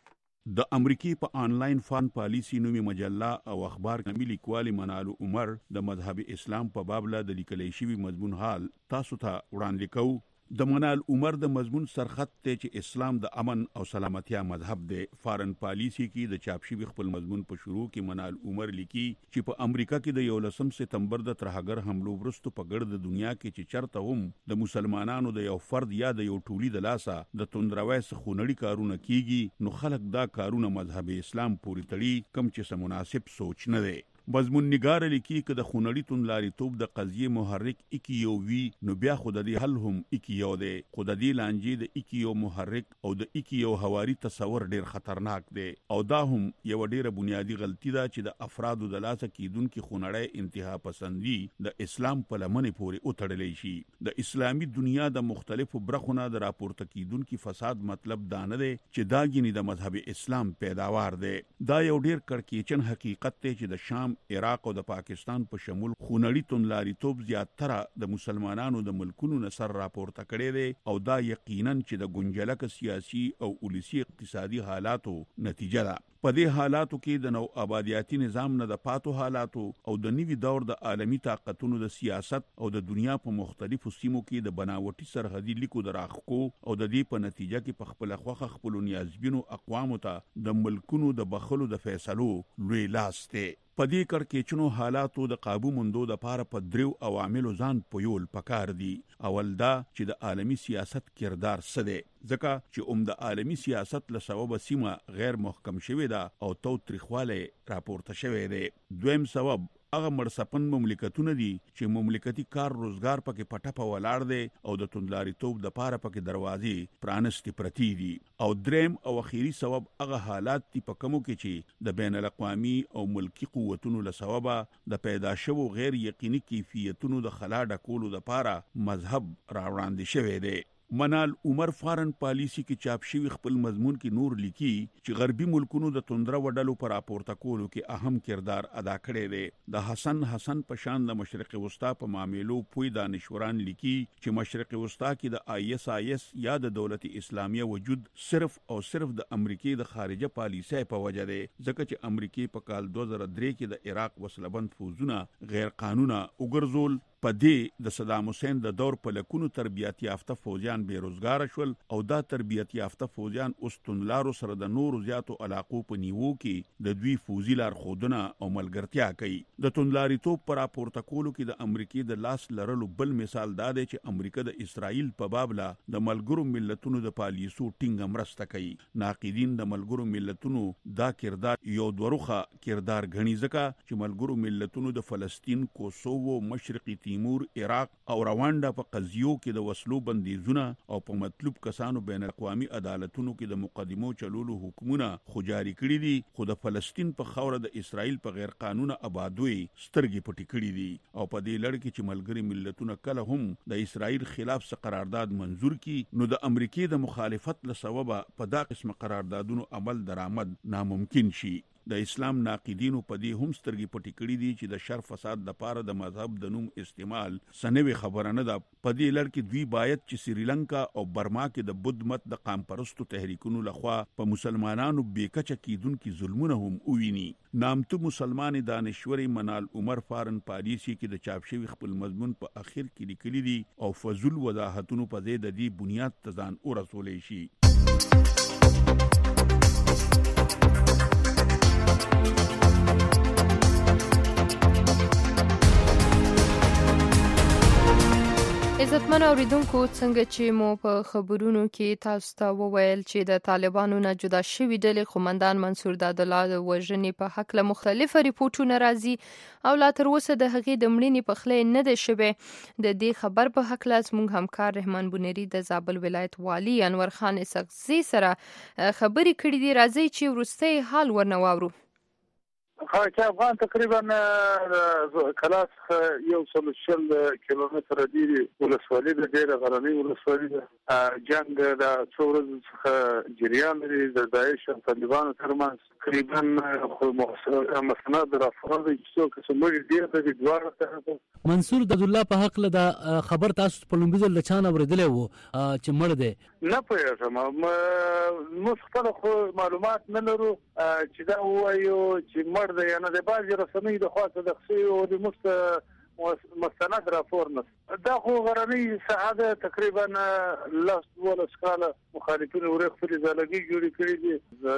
د امریکای په آنلاین فارن پالیسی نومي مجله او اخبار کې لیکوال منال عمر د مذهب اسلام په باب له د لیکل شوی مضمون حال تاسو ته وړاندې کوو. د منال عمر د مضمون سرخط ته چې اسلام د امن او سلامتیا مذهب دی. فارن پالیسی کې د چاپ شوی خپل مضمون په شروع کې منال عمر لیکي چې په امریکا کې د 11 سپتمبر د ترهګر حملو وروسته په ګرد دنیا کې چې چرته هم د مسلمانانو د یو فرد یا د یو ټولي د لاسه د توندروي خونړي کارونه کیږي نو خلک دا کارونه مذهب اسلام پورې تړي کم چې سم مناسب سوچ نه دی. مضمون نگار لیکي که د خونړي توندلاري توپ د قضیه محرک اکیو وی نو بیا خود د حل هم اکیو دی. خود د لانجې د اکیو محرک او د اکیو حواري تصور ډیر خطرناک دی او دا هم یو ډیره بنیادی غلطی ده چې د افرادو د لاسه کیدونکو خونړی انتها پسندي د اسلام په لمنې پورې وتړلی شي. د اسلامي دنیا د مختلفو برخونه د راپورته کیدونکو فساد مطلب دا نه دی چې دا ګینی د مذهب اسلام پیداوار دی. دا یو ډیر کړکېچن حقیقت دی چې د شام، عراق او د پاکستان په شمول خونړي توندلاري توپ زیاتره د مسلمانانو د ملکونو نصر راپورته کړي دي او دا یقینا چې د ګنجلک سیاسي او ولسی اقتصادي حالاتو نتیجه ده. په دې حالاتو کې د نو آبادیاتي نظام نه د پاتو حالاتو او د نوي دور د عالمی طاقتونو د سیاست او د دنیا په مختلفو سیمو کې د بناوټي سرحدي لیکو دراخکو او د دې په نتیجه کې په خپل خوخه خپل نیازبینو اقوامو ته د ملکونو د بخلو د فیصلو لوی لاس ته. په دې کړکېچنو حالاتو د قابو موندو د پاره په دریو عواملو ځان پویول پکار دي. اول دا چې د عالمی سیاست کردار څه دی ځکه چې د عالمی سیاست له سبب سیمه غیر محکم شوی ده او تو تاریخواله راپورته شوی دی. دویم سبب هغه مرسپن مملکتونه دي چې مملکتي کار روزګار پکې پټه په ولاړ دي او د توندلاري توپ د پاره پکې دروازې پرانستی پرتی دي. او دریم او اخیری سبب هغه حالات دي په کومو کې چې د بین الاقوامي او ملکی قوتونو له سبب د پیدا شوو غیر یقیني کیفیتونو د خلا ډکولو د پاره مذهب راوړاندې شوی دی. منال عمر فارن پالیسی کې چاپ شوی خپل مضمون کې نور لیکي چې غربي ملکونو د توندره وډلو پر راپورته کولو کې اهم کردار ادا کړی دی. د حسن په شان د مشرق وسطا په معاملو پوی دانشوران لیکي چې مشرق وسطا کې د ISIS یا د دولت اسلامیه وجود صرف او صرف د امریکای د خارجه پالیسۍ په وجه دی ځکه چې امریکای په کال 2003 کې د عراق وسلبند فوزونه غیر قانونه وګرځول. په دې د صدام حسین د دور په لکونو تربیت یافته فوجیان بیروزګار شول او دا تربیت یافته فوجیان اوس توندلارو سره د نورو زیاتو علاقو په نیوو کې د دوی فوزي لار خودنه او ملګرتیا کوي. د توندلاري توپ پر راپورته کولو کې د امریکای د لاس لرلو بل مثال دا دی چې امریکا د اسرائیل په باب لا د ملګرو ملتونو د پالیسو ټینګه مرسته کوي. ناقدین د ملګرو ملتونو دا کردار یو دوروخه کردار غني ځکه چې ملګرو ملتونو د فلسطین، کوسوو، مشرقي تیمور، عراق او رواندا په قضیو کې د وسلو بندیزونه او په مطلوب کسانو بین الاقوامي عدالتونو کې د مقدمو چلولو حکمونه خو جاری کړي دي خو د فلسطین په خوره د اسرائیل په غیر قانونه آبادوي سترګې پټې کړي دي او په دې لړ کې چې ملګری ملتونه کله هم د اسرائیل خلاف څه قرارداد منزور کړي نو د امریکای د مخالفت له سببه په دا قسم قراردادونو عمل درآمد ناممکن شي. د اسلام ناقدینو په دې هم سترګې پټې کړې دي چې د شر فساد د پاره د مذهب د نوم استعمال سنوي خبره نه ده. په دې لړ کې دوی باید چې سریلانکا او برما کې د بودھ مت د قام پرستو تحریکونو لخوا په مسلمانانو بیکچه کیدونکو ظلمونه هم وویني. نامتو مسلمان دانشوري منال عمر فارن پالیسی کې د چاپ شوی خپل مضمون په اخر کې لیکلي دي او فضل وضاحتونو په دې د دې بنیاد تزان او رسولې شي. عزتمن اوریدونکو څنګه چې مو په خبرونو کې تاسو ته وویل چې د طالبانو نه جدا شوی ډلې قومندان منصور دادالله د وژنې په حق له مختلفه ریپورتونه راځي او لا تر اوسه د هغې د مړینې پخلی نه ده شوی. د دې خبر په حق له زموږ همکار رحمان بونیری د زابل ولایت والی انور خان اسقزي سره خبرې کړې دي. راځي چې وروستی حال ورنه واورو. چې افغان تقریبا کلاس 140 کیلومتره دی ولسوالۍ د ډېره غرنۍ ولسوالۍ ده. جنگ د څو ورځې څخه جریان لري د داعش او طالبانو ترمنځ. تقریبا مسند راپور دی چې څوک سموري ډېر د دواړو طرفه. منصور د الله په حق له خبر تاسو په لومړي ځل له چانه اورېدلی وو چې مړ دی؟ نه پوهېږم، موږ خپل خو معلومات نه لرو چې دا ووایو چې مړ دی یا نه دی. بعضې رسنۍ د خوا صدق شوي او د موږ مستند راپور نه. دا خو غرنۍ ساحه ده، تقریبا 10-12 کاله مخالفینو ورې خپلې ځالګۍ جوړې کړي دي.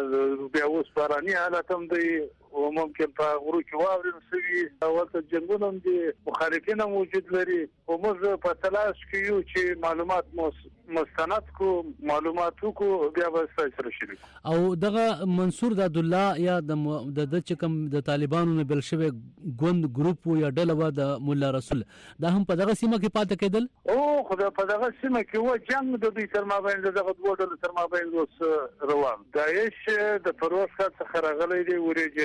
بیا اوس باراني حالت هم دی او ممکن په غرو کې واورې شوي او هلته جنګونه هم دي، مخالفین هم وجود لري. خو موږ په تلاش کې یو چې معلومات مستند کو، معلومات وکړو، بیا به ستاسو سره شریکو. او دغه منصور د الله یا د چې کوم د طالبانو نه بل شوی ګوند ګروپ یا ډله وه د مولا رسول، دا هم په دغه سیمه کې پاتې کېدل؟ خو په دغه سیمه کې و جنګ د دوی تر مابین د دغه دوه ډلو تر مابین اوس روان. داعش د پروس ښار څخه راغلی دی، ورې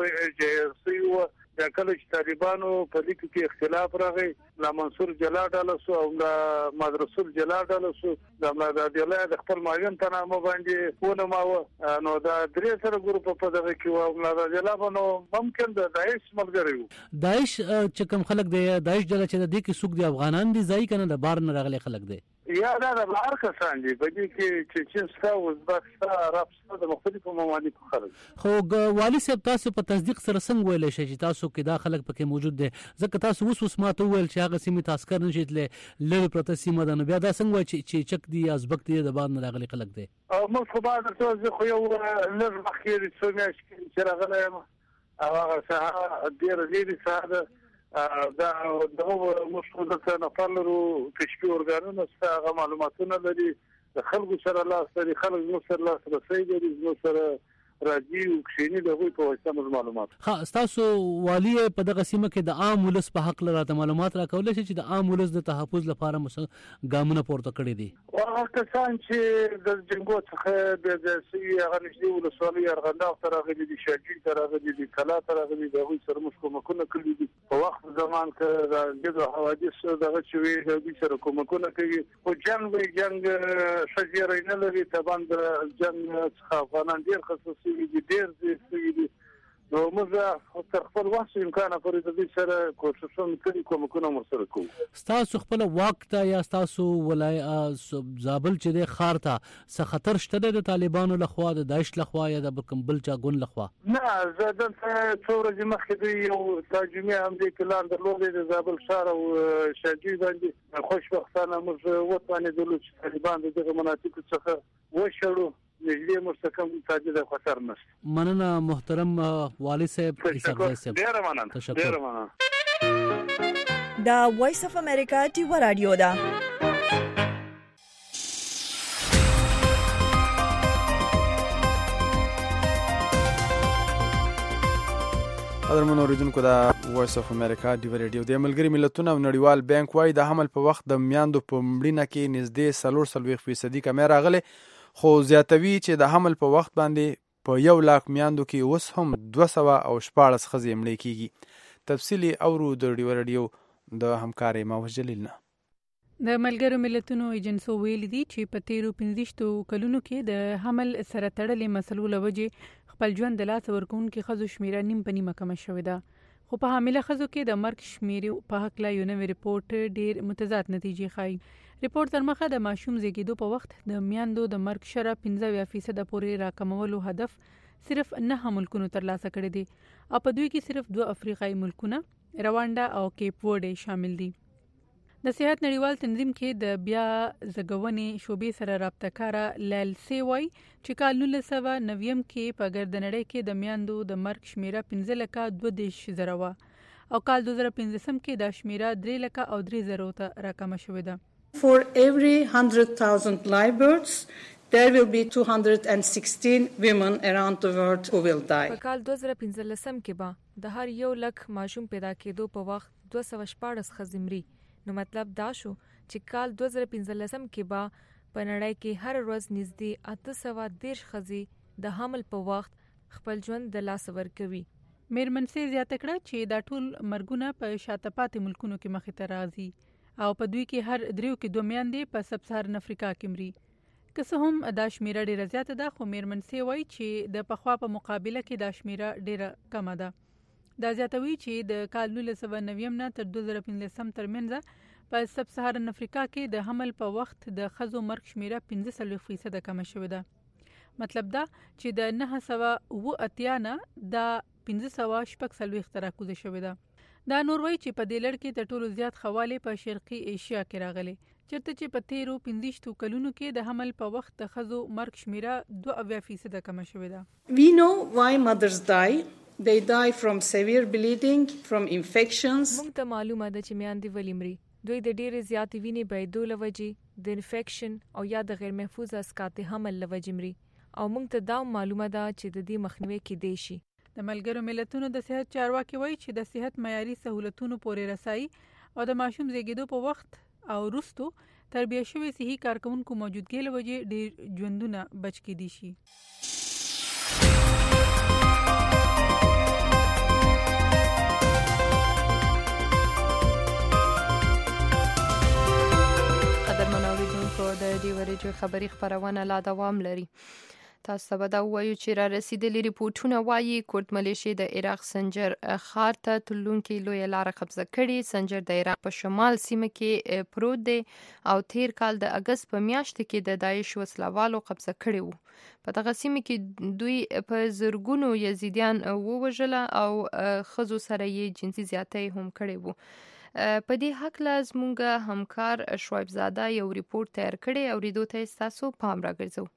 جهیز شوي وه. بیا کله چې طالبانو په لیکو کې اختلاف راغی، لا منصور جلا ډله شو او لا مدرسول جلا ډله شو. د ملادادي الله د خپل معین په نامه باندې ونوماوه. نو دا درې سره ګروپ په دغه کې و. ملادادي الله به نو ممکن د داعش ملګری و. داعش چې کوم خلک دی، داعش ډله چې د دې کې څوک دی، افغانان دي ځای که نه د بار نه راغلي خلک دی؟ یا دا د بهر کسان دي، په دې کې چین شته، ازبک شته، عرب شته، د مختلفو ممالکو خلک. خو والي صاحب تاسو په تصدیق سره څنګه ویلی شئ چې تاسو کې دا خلک پکې موجود دی؟ ځکه تاسو اوس ماته وویل چې هغه سیمې ته عسکر نه شي تللی، لرې پرته سیمه ده، نو بیا دا څنګه وایي چې چک دي یا ازبک دي د بار نه راغلي خلک دی؟ موږ خو بعد زه خو یو لږ مخکې څو میاشتې چې راغلی یم، هغه ساحه ډېره لرې ساحه ده. دا موږ خو دلته نفر لرو، کشفي ارګانونه شته، هغه معلوماتونه لري، د خلکو سره لاس لري، خلک زموږ سره لاسرسی لري، زموږ سره راځي او کښېني، د هغوی په واسطه موږ معلومات. ستاسو والي په دغه سیمه کې د عام ولس په حق راته معلومات راکولی شي چې د عام ولس د تحفظ لپاره ګامونه پورته کړي دي؟ هغه کسان چې د جنګو څخه بېځایه شوي، هغه نږدې ولسوالۍ ارغنداو ته راغلي دي، شاجوی ته راغلي دي، کلا ته راغلي دي، هغوی سره موږ کومکونه کړي دي. په وخت زمان کې د ګډو حوادث دغه چې وي، د هغوی سره کومکونه کوي. خو جنګ وایي، جنګ ښه زیری نه لري. طبعا د جنګ څخه افغانان ډېر خسته شوي دي، ډېر زیات شوي دي. نو موږ تر خپل وخت امکانه پورې د دوی سره کوښښونه کړي، کومکونه هم ورسره کوو. ستاسو خپله واک ته یا ستاسو زابل چې دی ښار ته څه خطر شته دی د طالبانو لخوا، د داعش لخوا یا د کوم بل چا ګوند لخوا؟ نه، زه دلته څو ورځې مخکې دوی یو ترجمې همدې پلان درلودی د زابل ښار او شاجوی باندې. خوشبختانه موږ وتوانېدلو چې طالبان د دغه مناطقو څخه وشړو. نږدې مستحکم تاجد خطر نشته. مننه محترم والي صاحب، عیساق صاحب. ډېره مننه. ډېره مننه. دا وایس اف امریکا ټیو رادیو ده. قدرمنو اوریدونکو، دا وایس اف امریکا ډیو رادیو د ملګري ملتونو او نړیوال بانک وايي د حمل په وخت د میاندو په مړینه کې نږدې 40% کمی راغلی، خو زیاتوي چې د حمل په وخت باندې په 100,000 میاندو کې اوس هم 214 ښځې مړې کیږي. تفصیلي اورو د ډیو رادیو د همکارۍ ماوس جلیل نه. د ملګرو ملتونو ایجنسو ویلي دي چې په تیرو 15 کلونو کې د حمل سره تړلې مسلو له وجې خپل ژوند د لاسه ورکوونکو ښځو شمیره نیم په نیمه کمه شوې ده. خو په حامله ښځو کې د مرګ شمیرې په هکله یو نوی رپورټ ډېر متضاد نتیجې ښایي. رپورټ تر مخه د ماشوم زیږېدو په وخت د میاندو د مرګ شره 15% پورې راکمولو هدف صرف 9 ملکونو ترلاسه کړی دی او په دوی کې صرف 2 افریقایي ملکونه روانډا او کیپ ورډ شامل دي. د صحت نړیوال تنظیم کې د بیا زګونې شوبې سره رابطه کاره لیل سی وای چې کال 1990 کې په ګردنړۍ کې د میاندو د مرګ شمیره 15,022 وه او کال 2015 کې دا شمیره 3,03,000 ته راکمه شوې ده. For every 100,000 live births, there will be 216 women around the world who will die. په کال 2015 کې به د هر 100,000 ماشوم پیدا کېدو په وخت 214 ښځې مري. نو مطلب دا شو چې کال 2015 کې به په نړۍ کې هر ورځ نږدې 813 ښځې د حمل په وخت خپل ژوند د لاسه ورکوي. میرمن سي زیاته کړه چې دا ټول مرګونه په شاته پاتې ملکونو کې مخې ته راځي او په دوی کې هر دریو کې 2 میندې په سب سهارن افریقا کې مري. که څه هم دا شمیره ډیره زیاته ده، خو میرمن سي وایي چې د پخوا په مقابله کې دا شمیره ډیره کمه ده. دا زیاتوي چې د کال 1990 نه تر 2015 ترمنځ په سب سهارن افریقا کې د حمل په وخت د ښځو مرګ شمیره 45% کمه شوې ده. مطلب دا چې د 980 نه دا 1540 راکوزه شوې ده. دا نور وایي چې په دې لړ کې تر ټولو زیات خواله په شرقي ایشیا کې راغلي، چرته چې په 13 کلونو کې د حمل په وخت د ښځو مرګ شمیره 22% کمه شوې ده. We know why mothers die. They die from severe bleeding, from infections. موږ ته معلومه ده چې میندې ولې مري. دوی د ډېرې زیاتې وینې بهېدو له وجې، د انفیکشن او یا د غیر محفوظ اسقاط حمل له وجې مري، او موږ ته دا معلومه ده چې د دې مخنیوی کیدای شي. د ملګرو ملتونو د صحت چارواکي وایي چې د صحت معیاري سہولتونو پورې رسایي او د ماشوم زیږیدو په وخت او وروسته تربیه شوي صحي کارکونکو موجودګۍ له وجې ډېر ژوندونه بچ کیدی شي. قدرمن اوریدونکو، د دې ورځې خبري خبرونه لا دوام لري. تاسو ته دا وایو چې را رسیدلي ریپورتونه وایي کورد ملیشیا د عراق سنجر ښار ته تلونکي لوی لار قبضه کړي. سنجر د عراق په شمال سیمه کې پروت دی او تیر کال د اگست په میاشت کې د داعش وسلوالو قبضه کړي وو. په دغه سیمه کې دوی په زرګونو یزیدیان ووژل او ښځو سره یې جنسي زیاتی هم کړي وو. په دې هکله زموږ همکار شعیب زاده یو ریپورت تیار کړی، اوریدو ته ستاسو پام راګرځو.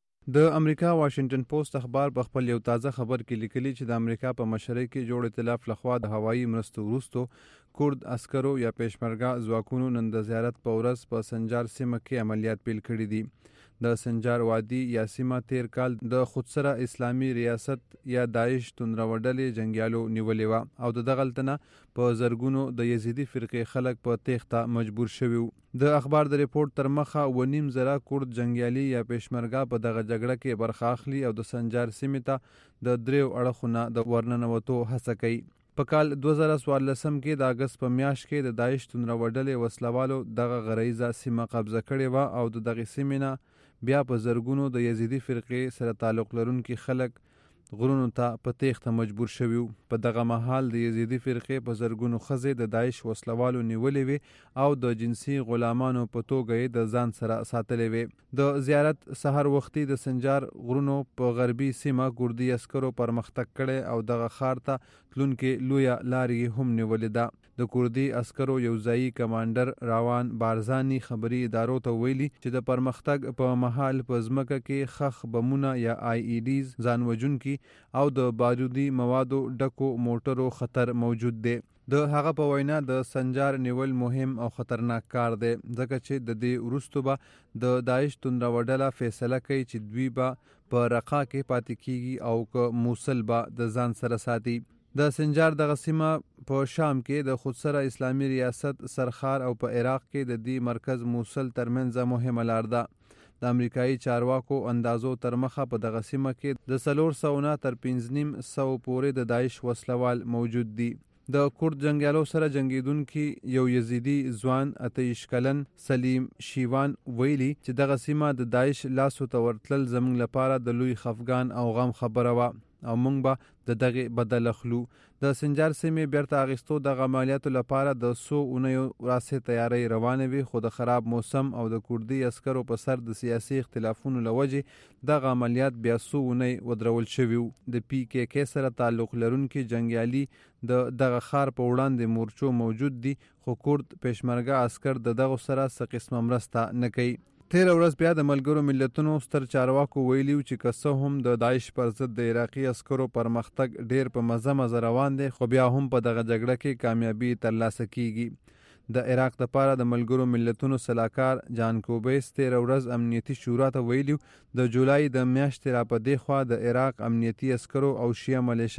د امریکا واشنگټن پوسټ اخبار په خپل یو تازه خبر کې لیکلي چې د امریکا په مشرۍ کې جوړ ائتلاف لخوا د هوایي مرستو وروسته کورد عسکرو یا پېشمرګه ځواکونو نن د زیارت په ورځ په سنجار سیمه کې عملیات پیل کړي دي. د سنجار وادي یا سیمه تیر کال د خودسره اسلامي ریاست یا داعش تندروډلې جنگیالو نیولې وه او د دغلتنه په زرګونو د یزیدي فرقې خلک په تېښته مجبور شوي وو. د اخبار د ریپورت تر مخه 2.5 زره کورد جنگیالي یا پېشمرګه په دغه جګړه کې برخه اخلي او د سنجار سیمې ته د دریو اړخونه د ورننوتو هڅه کوي. په کال 2014 کې د اگست په میاشت کې د داعش تندروډلې وسلوالو دغه غریزه سیمه قبضه کړې وه او د دغې سیمې نه بیا په زرګونو د یزیدي فرقې سره تعلق لرونکي خلک غرونو ته په تېښته مجبور شوي وو. په دغه مهال د یزیدي فرقې په زرګونو ښځې د داعش وسلوالو نیولې وې او د جنسي غلامانو په توګه یې د ځان سره ساتلې وې. د زیارت سحر وختي د سنجار غرونو په غربي سیمه کوردي عسکرو پرمختګ کړی او دغه ښار ته تلونکې لویه لارې هم نیولې ده. د کوردي عسکرو یو ځایي کمانډر راوان بارزانی خبري ادارو ته ویلي چې د پرمختګ په مهال په ځمکه کې خخ بمونه یا آی ای ډیز ځان وژونکي او د بارودي موادو ډکو موټرو خطر موجود دی. د هغه په وینا د سنجار نیول مهم او خطرناک کار دی ځکه چې د دې وروسته به د داعش تندروډله فیصله کوي چې دوی به په رقا کې پاتې کیږي او که موصل به د ځان سره ساتي. د سنجار دغه سیمه په شام کې د خودسره اسلامي ریاست سرخار او په عراق کې د دې مرکز موصل ترمنځ مهمه لار ده. د امریکایي چارواکو اندازو تر مخه په دغه سیمه کې د 400 تر 500 پورې د داعش وسلوال موجود دي. د کورد جنگیالو سره جنگیدونکي یو یزیدي ځوان 28 کلن سلیم شیوان ویلي چې دغه سیمه د داعش لاسو ته ورتلل زموږ لپاره د لوی خفګان او غم خبره وه او موږ به د دغه بدل اخلو. د سنجار سیمې بیرته اخیستو د عملیاتو لپاره د 100 اونیو راسې تیاری روانه وي، خو د خراب موسم او د کوردي عسکرو په سر د سیاسي اختلافونو له وجې دغه عملیات بیا 100 اونۍ ودرول شوي وو. د پی کې کې سره تعلق لرونکي جنگیالي د دغه ښار په وړاندې مورچو موجود دي، خو کورد پېشمرګه عسکر د دغه سره څه قسمه مرسته نه کوي. تیر ورځ بیا د ملګرو ملتونو ستر چارواکو ویلیو چې که څه هم د داعش پر ضد د عراقي عسکرو پرمختګ ډیر په مزه روان دی، خو بیا هم په دغه جګړه کې کامیابی ترلاسه کیږي. د عراق لپاره د ملګرو ملتونو سلاکار جان کوبیس تیر ورځ امنیتي شورا ته ویلیو د جولای د میاشتې را په دې خوا د عراق امنیتي عسکرو او شیعه ملیشا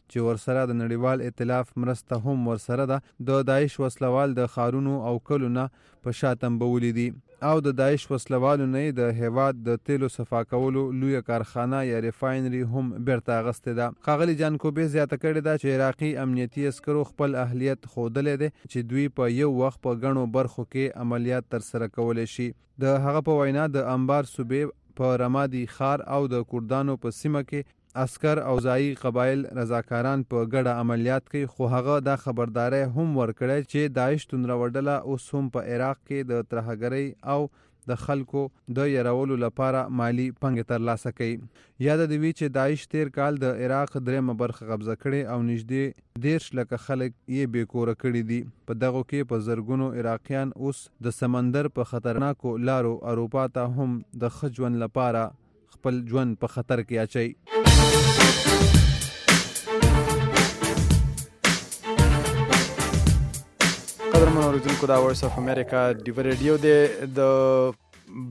چې ورسره د نړیوال ائتلاف مرسته هم ورسره ده د داعش وسلوال د ښارونو او کلو نه په شا تنبولي دي او د داعش وسلوالو نه د هیواد د تیلو صفا کولو لویه کارخانه یا ریفاینري هم بیرته اغستې ده. ښاغلي جانکوبي زیاته کړې ده چې عراقي امنیتي عسکرو خپل اهلیت ښودلی دی چې دوی په یو وخت په ګڼو برخو کې عملیات ترسره کولی شي. د هغه په وینا د انبار صوبې په رمادي ښار او د کردانو په سیمه کې عسکر او ځایي قبایل رضاکاران په ګډه عملیات کوي، خو هغه دا خبرداری هم ورکړی چې داعش توندروه ډله اوس هم په عراق کې د ترهګرۍ او د خلکو د یرولو لپاره مالی پنګې ترلاسه کوي. یاد دې وي چې داعش تیر کال د عراق دریمه برخه قبضه کړې او نږدې 13 لکه خلک یې بې کوره کړي دي. په دغو کې په زرګونو عراقیان اوس د سمندر په خطرناکو لارو اروپا ته هم د ښه ژوند لپاره خپل ژوند په خطر کې اچوي. قدرمن اوریدونکو دا وایس اف امریکا ډیو ریډیو دی. د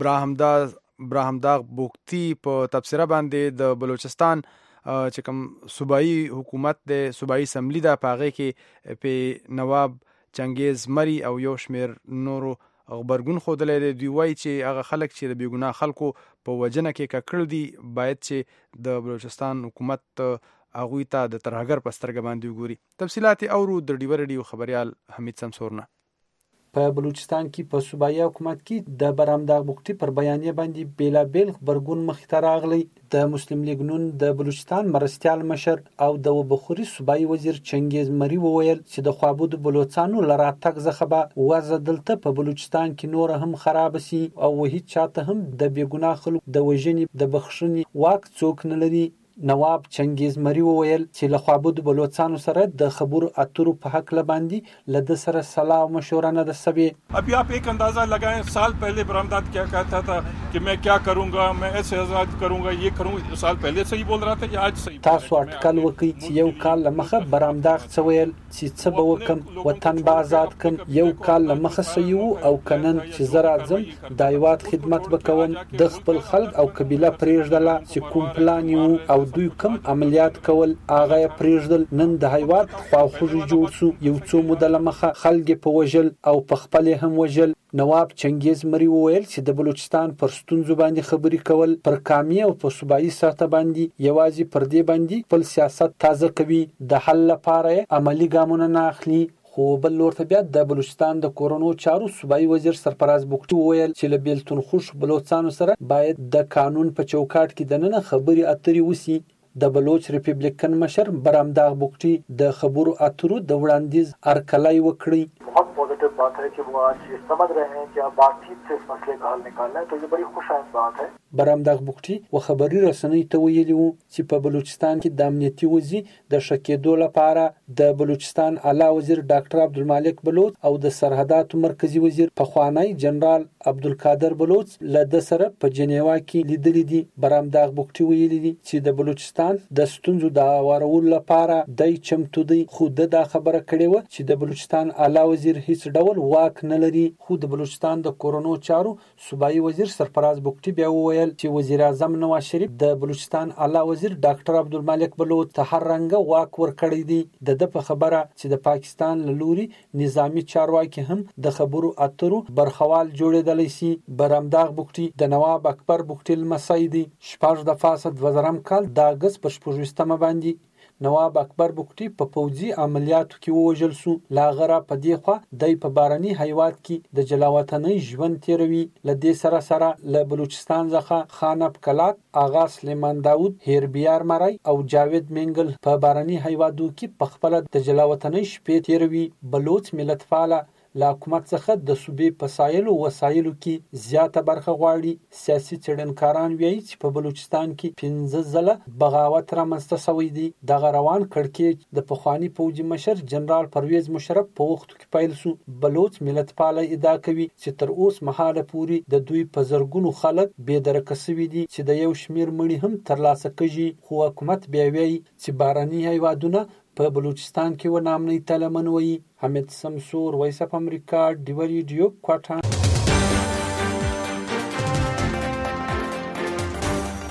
براهمداغ بوکتی په تبصره باندې د بلوچستان چې کوم صوبایي حکومت دی، صوبایي اسمبلی ده، په هغې کې په نواب چنګیز مري او یو شمېر نورو غبرګون ښودلی دی. دوی وایي چې هغه خلک چې د بېګناه خلکو په وژنه کې ککړ دي باید چې د بلوچستان حکومت هغوی ته د ترهګر په سترګه باندې وګوري. تفصیلات یې اورو د ډیوه ریډیو خبریال حمید سمسور نه. په بلوچستان کې په صوبایي حکومت کې د براهمداغ بوکتی پر بیانیه باندې بیلابیل خبرګون مخې ته راغلی. د مسلم لیگ نون د بلوچستان مرستیال مشر او د وبخوري صوبایي وزیر چنګیز مري وویل چې د خوابودو بلوچستانو له راتګ څخه به وضع دلته په بلوچستان کې نور هم خراب سي او هیڅ چاته هم د بېګناه خلکو د وژنې د بخښنې واک څوک نه لري. نواب چنگیز مری وویل چې له خوابودو بلوچستانو سره د خبرو اترو په حق لباندې له د سره صلاح و مشوره نه ده سوي. ابھی آپ ایک اندازہ لگائیں، سال پہلے برآمدات کیا کہتا تھا کہ میں کیا کروں گا، میں ایسے آزاد کروں گا، یہ کروں گا. سال پہلے صحیح بول رہا تھا کہ آج صحیح. تاسو اټکل وکړئ چې یو کال لمخه برآمدات څه ویل چې څه به وکم، وطن به آزاد کم. یو کال لمخه صحیح او کنن چې زه راځم د هیواد خدمت به کوم. د خپل خلک او قبیله پرېږدله چې کوم پلان یې او دوی کوم عملیات کول هغه یې پرېږدل. نن د هیواد خواخوږي جوړ سو، یو څو موده لمخه خلک په وژل او په خپل هم وژل. نواب چنگیز مری وویل چې د بلوچستان پر ستونزو باندې خبرې کول پر قامي او په صوبایي سطح باندې یوازې پر دې باندې خپل سیاست تازه کوي، د حل لپاره عملی ګامونه نه اخلي. خو بل لور ته بیا د بلوچستان د کورونو چارو صوبایي وزیر سرفراز بوکتی وویل چې له بیلتون خوش بلوچستانو سره باید د قانون په چوکاټ کې دننه خبرې اترې وسی. د بلوچ ریپبلیکن مشر براهمداغ بوکتی د خبرو اترو د وړاندیز ارکلای وکړي. बहुत पॉजिटिव बात है कि वो आज ये समझ रहे हैं कि आप बातचीत से इस मसले का हल निकालना है, तो ये बड़ी खुशआइंद बात है. براهمداغ بوکتی و خبري رسنۍ ته ویلي وو چې په بلوچستان کې د امنیتي وضعي د ښه کېدو لپاره د بلوچستان اعلی وزیر ډاکټر عبدالمالک بلوچ او د سرحداتو مرکزی وزیر پخوانی جنرال عبدالقادر بلوچ له د سره په جنیوا کې لیدلي دي. براهمداغ بوکتی ویلي دي چې د بلوچستان د ستونزو د هوارولو لپاره دای چمتو دی، خو دا خبره کړې وه چې د بلوچستان اعلی وزیر هیڅ ډول واک نه لري. خو د بلوچستان د کورونو چارو صوبایي وزیر سرفراز بوکتی بیا وویل چې وزیر اعظم نواز شریف د بلوچستان اعلی وزیر ډاکټر عبدالمالک بلوچ ته هر رنګه واک ورکړی دی. د په خبره چې د پاکستان له لوري نظامی چارواکي هم د خبرو اترو برخوال جوړېدلی سي. براهمداغ بوکتی د نواب اکبر بوکتی لمسی دی. 6 د فاسد 2000 کال د اګست په 26 باندې نواب اکبر بوکتی په پوځي عملیاتو کې ووژل سو. لا غره په دی خوا د په بارني هیواد کې د جلاوطنۍ ژوند تیروي. ل دې سره سره ل بلوچستان څخه خان ابکلات، آغا سلیمان داود، هیربیار مرای او جاوید منګل په بارني هیوادو کې په خپل د جلاوطنۍ شپې تیروي. بلوچ ملت فعال له حکومت څخه د صوبې په وسایلو کې زیاته برخه غواړي. سیاسي څېړنکاران وایي چې په بلوچستان کې 15 ځله بغاوت رامنځته شوی دی. دغه روان کړکېچ د پخواني پوځي مشر جنرال پرویز مشرف په وختو کې پیل سو. بلوچ ملتپاله ادعا کوي چې تر اوس مهاله پورې د دوی په زرګونو خلک بې درکه شوي دي چې د یو شمېر مړي هم ترلاسه کېږي. خو حکومت بیا وایي چې بارني هیوادونه په بلوچستان کې و نامنۍ طالبان وایي. حمید سمسور، وایس اف امریکا، ډیوه ریډیو، کوټا.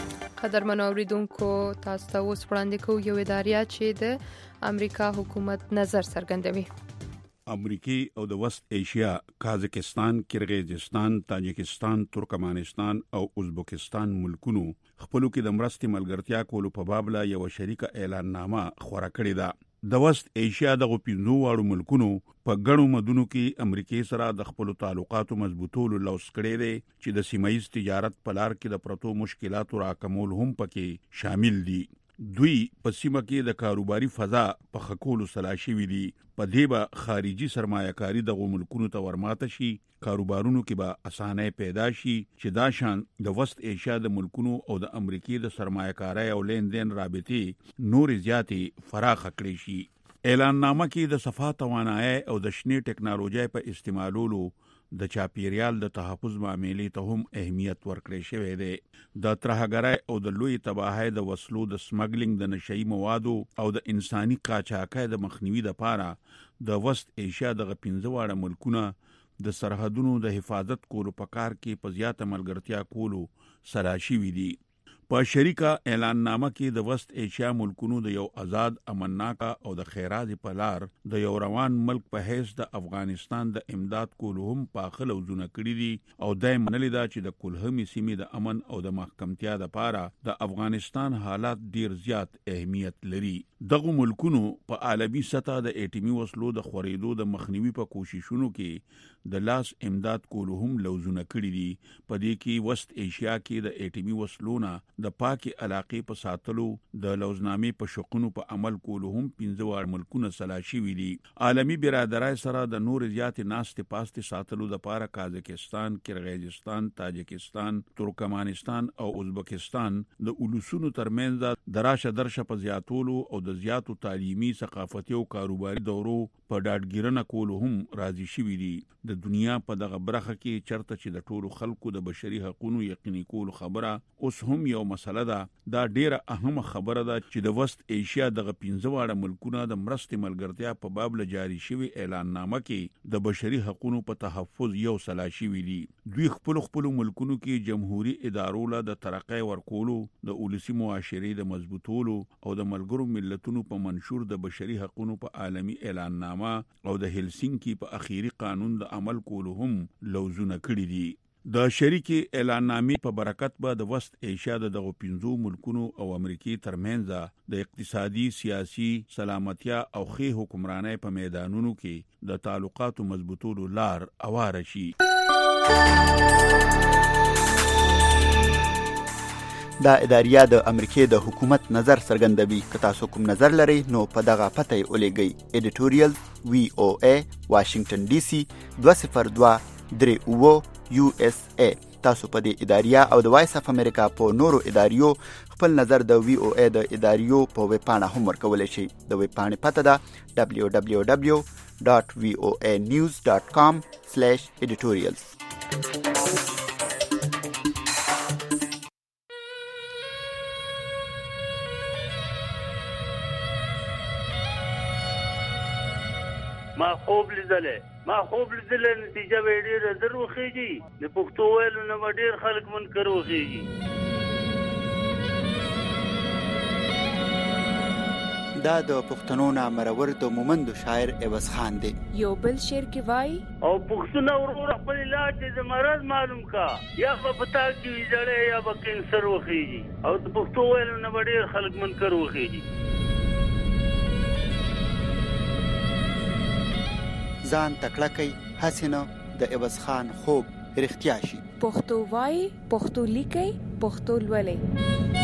قدرمنو اوریدونکو تاسو ته اوس وړاندې کوو یو اداریه چې د امریکا حکومت نظر څرګندوي. امریکای او د وست ایشیا، قازقستان، کرغیزستان، تاجکستان، ترکمنستان او ازبکستان ملکونو خپلو کې د مرستې ملګرتیا کولو په باب لا یو شریکه اعلان نامه خورا کړې ده. د وست ایشیا د غوپینځو واړو ملکونو په ګڼو مدونو کې امریکای سره د خپلو تعلقاتو مضبوطولو لوس کړی دی چې د سیمایي تجارت په لار کې د پرتو مشکلاتو راکمول هم پکې شامل دي. دوی په سیمه کې د کاروباري فضا په خکولو سلا شوي دي. په دې به خارجي سرمایه‌کاري دغو ملکونو ته ورماته شي، کاروبارونو کې به اسانه پیدا شي چې دا شان د وست ایشیا د ملکونو او د امریکای د سرمایه‌کارۍ او لیندین رابطې نور زیاتې فراخ کړي شي. اعلان نامه کې د صفا توانایي او د شنې ټکنالوژي په استعمالولو د چاپیریال د تحفظ معاملې ته هم اهمیت ورکړی شوی دی. د ترهګرۍ او د لوی تباہۍ د وسلو د سمګلینګ د نشئی موادو او د انساني قاچاقۍ د مخنیوي لپاره د وست ایشیا د 15 واړه ملکونه د سرحدونو د حفاظت کولو په کار کې په زیاته ملګرتیا کولو سره شوي دي. په شریکه اعلان نامه کې د وست ایشیا ملکونو د یو آزاد، امنناکه او د خیرات په لار د یو روان ملک په حیث د افغانستان د امداد کولو هم پاخه لوزونه کړي دي او دای منلي دا چې د کلهمي سیمې د امن او د محکمتیا لپاره د افغانستان حالات ډیر زیات اهمیت لري. دغه ملکونو په عالمي سطح د اټیمي وسلو د خورېدو د مخنیوي په کوششونو کې د لاس امداد کولو هم لوزونه کړي دي. په دې کې وست ایشیا کې د اټیمي وسلو نه د پاکي علاقې په ساتلو د لوزنامې په شقونو په عمل کولو هم 15 واړه ملکونه سلا شوي دي. عالمي برادرۍ سره د نور زیاتې ناستې پاستې ساتلو لپاره قازقستان، کرغیزستان، تاجکستان، ترکمنستان او ازبکستان د اولسونو ترمنځ د راشه درشه په زیاتولو او د زیاتو تعلیمي، ثقافتي او کاروباري دورو په ډاډګیرنه کولو هم راضي شوي دي. د دنیا په دغه برخه کې چرته چې د ټولو خلکو د بشري حقوقو یقیني کولو خبره اوس هم یو مسله ده. دا ډیره اهمه خبره ده چې د وست ایشیا دغه 15 واړه ملکونه د مرستې ملګرتیا په باب له جاری شوی اعلان نامه کې د بشري حقوقو په تحفظ یو سلا شوي دي. دوی خپل ملکونو کې جمهوریت ادارو له د ترقۍ ورکولو، د اولسي معاشرې د مضبوطولو او د ملګرو ملتونو په منشور د بشري حقوقو په عالمي اعلان نامه او د هلسینکی په اخیری قانون د عمل کولو هم لوزونه کړي دي. د شریکي اعلان نامې په برکت به د وست ایشیا دغه 15 ملکونو او امریکای ترمنځ د اقتصادي، سیاسي، سلامتیا او ښه حکمرانۍ په میدانونو کې د تعلقاتو مضبوطولو لار اواره شي. دا اداریه د امریکای د حکومت نظر څرګندوي. که تاسو کوم نظر لرئ نو په دغه پته یې ولېږئ. ایډیټوریال VOA واشنگټن DC 20238 USA. تاسو په دې اداریه او د وایس اف امریکا په نورو اداریو خپل نظر د VOA د اداریو په ویب پاڼه هم ورکولی شئ. د ویب پاڼې پته ده www.voanews.com/editorials. ما خوب لیدلې نتیجه به ډېره زر وخیږي. د پښتو ویلو نه به ډېر خلک منکر وخیږي. دا د پښتنو نامرور د مومندو شاعر عوض خان دی. یو بل شعر کې وایي او پښتون ورور خپل علاج د مرض معلوم کا، یا په پتا کې ویجړې یا به کینسر وخیږي. او د پښتو ویلو نه به ډېر خلک منکر وخیږي. ځان تکړه کوي هسې نه د عوض خان خوب رښتیا شي. پښتو وایي، پښتو لیکي، پښتو لولئ.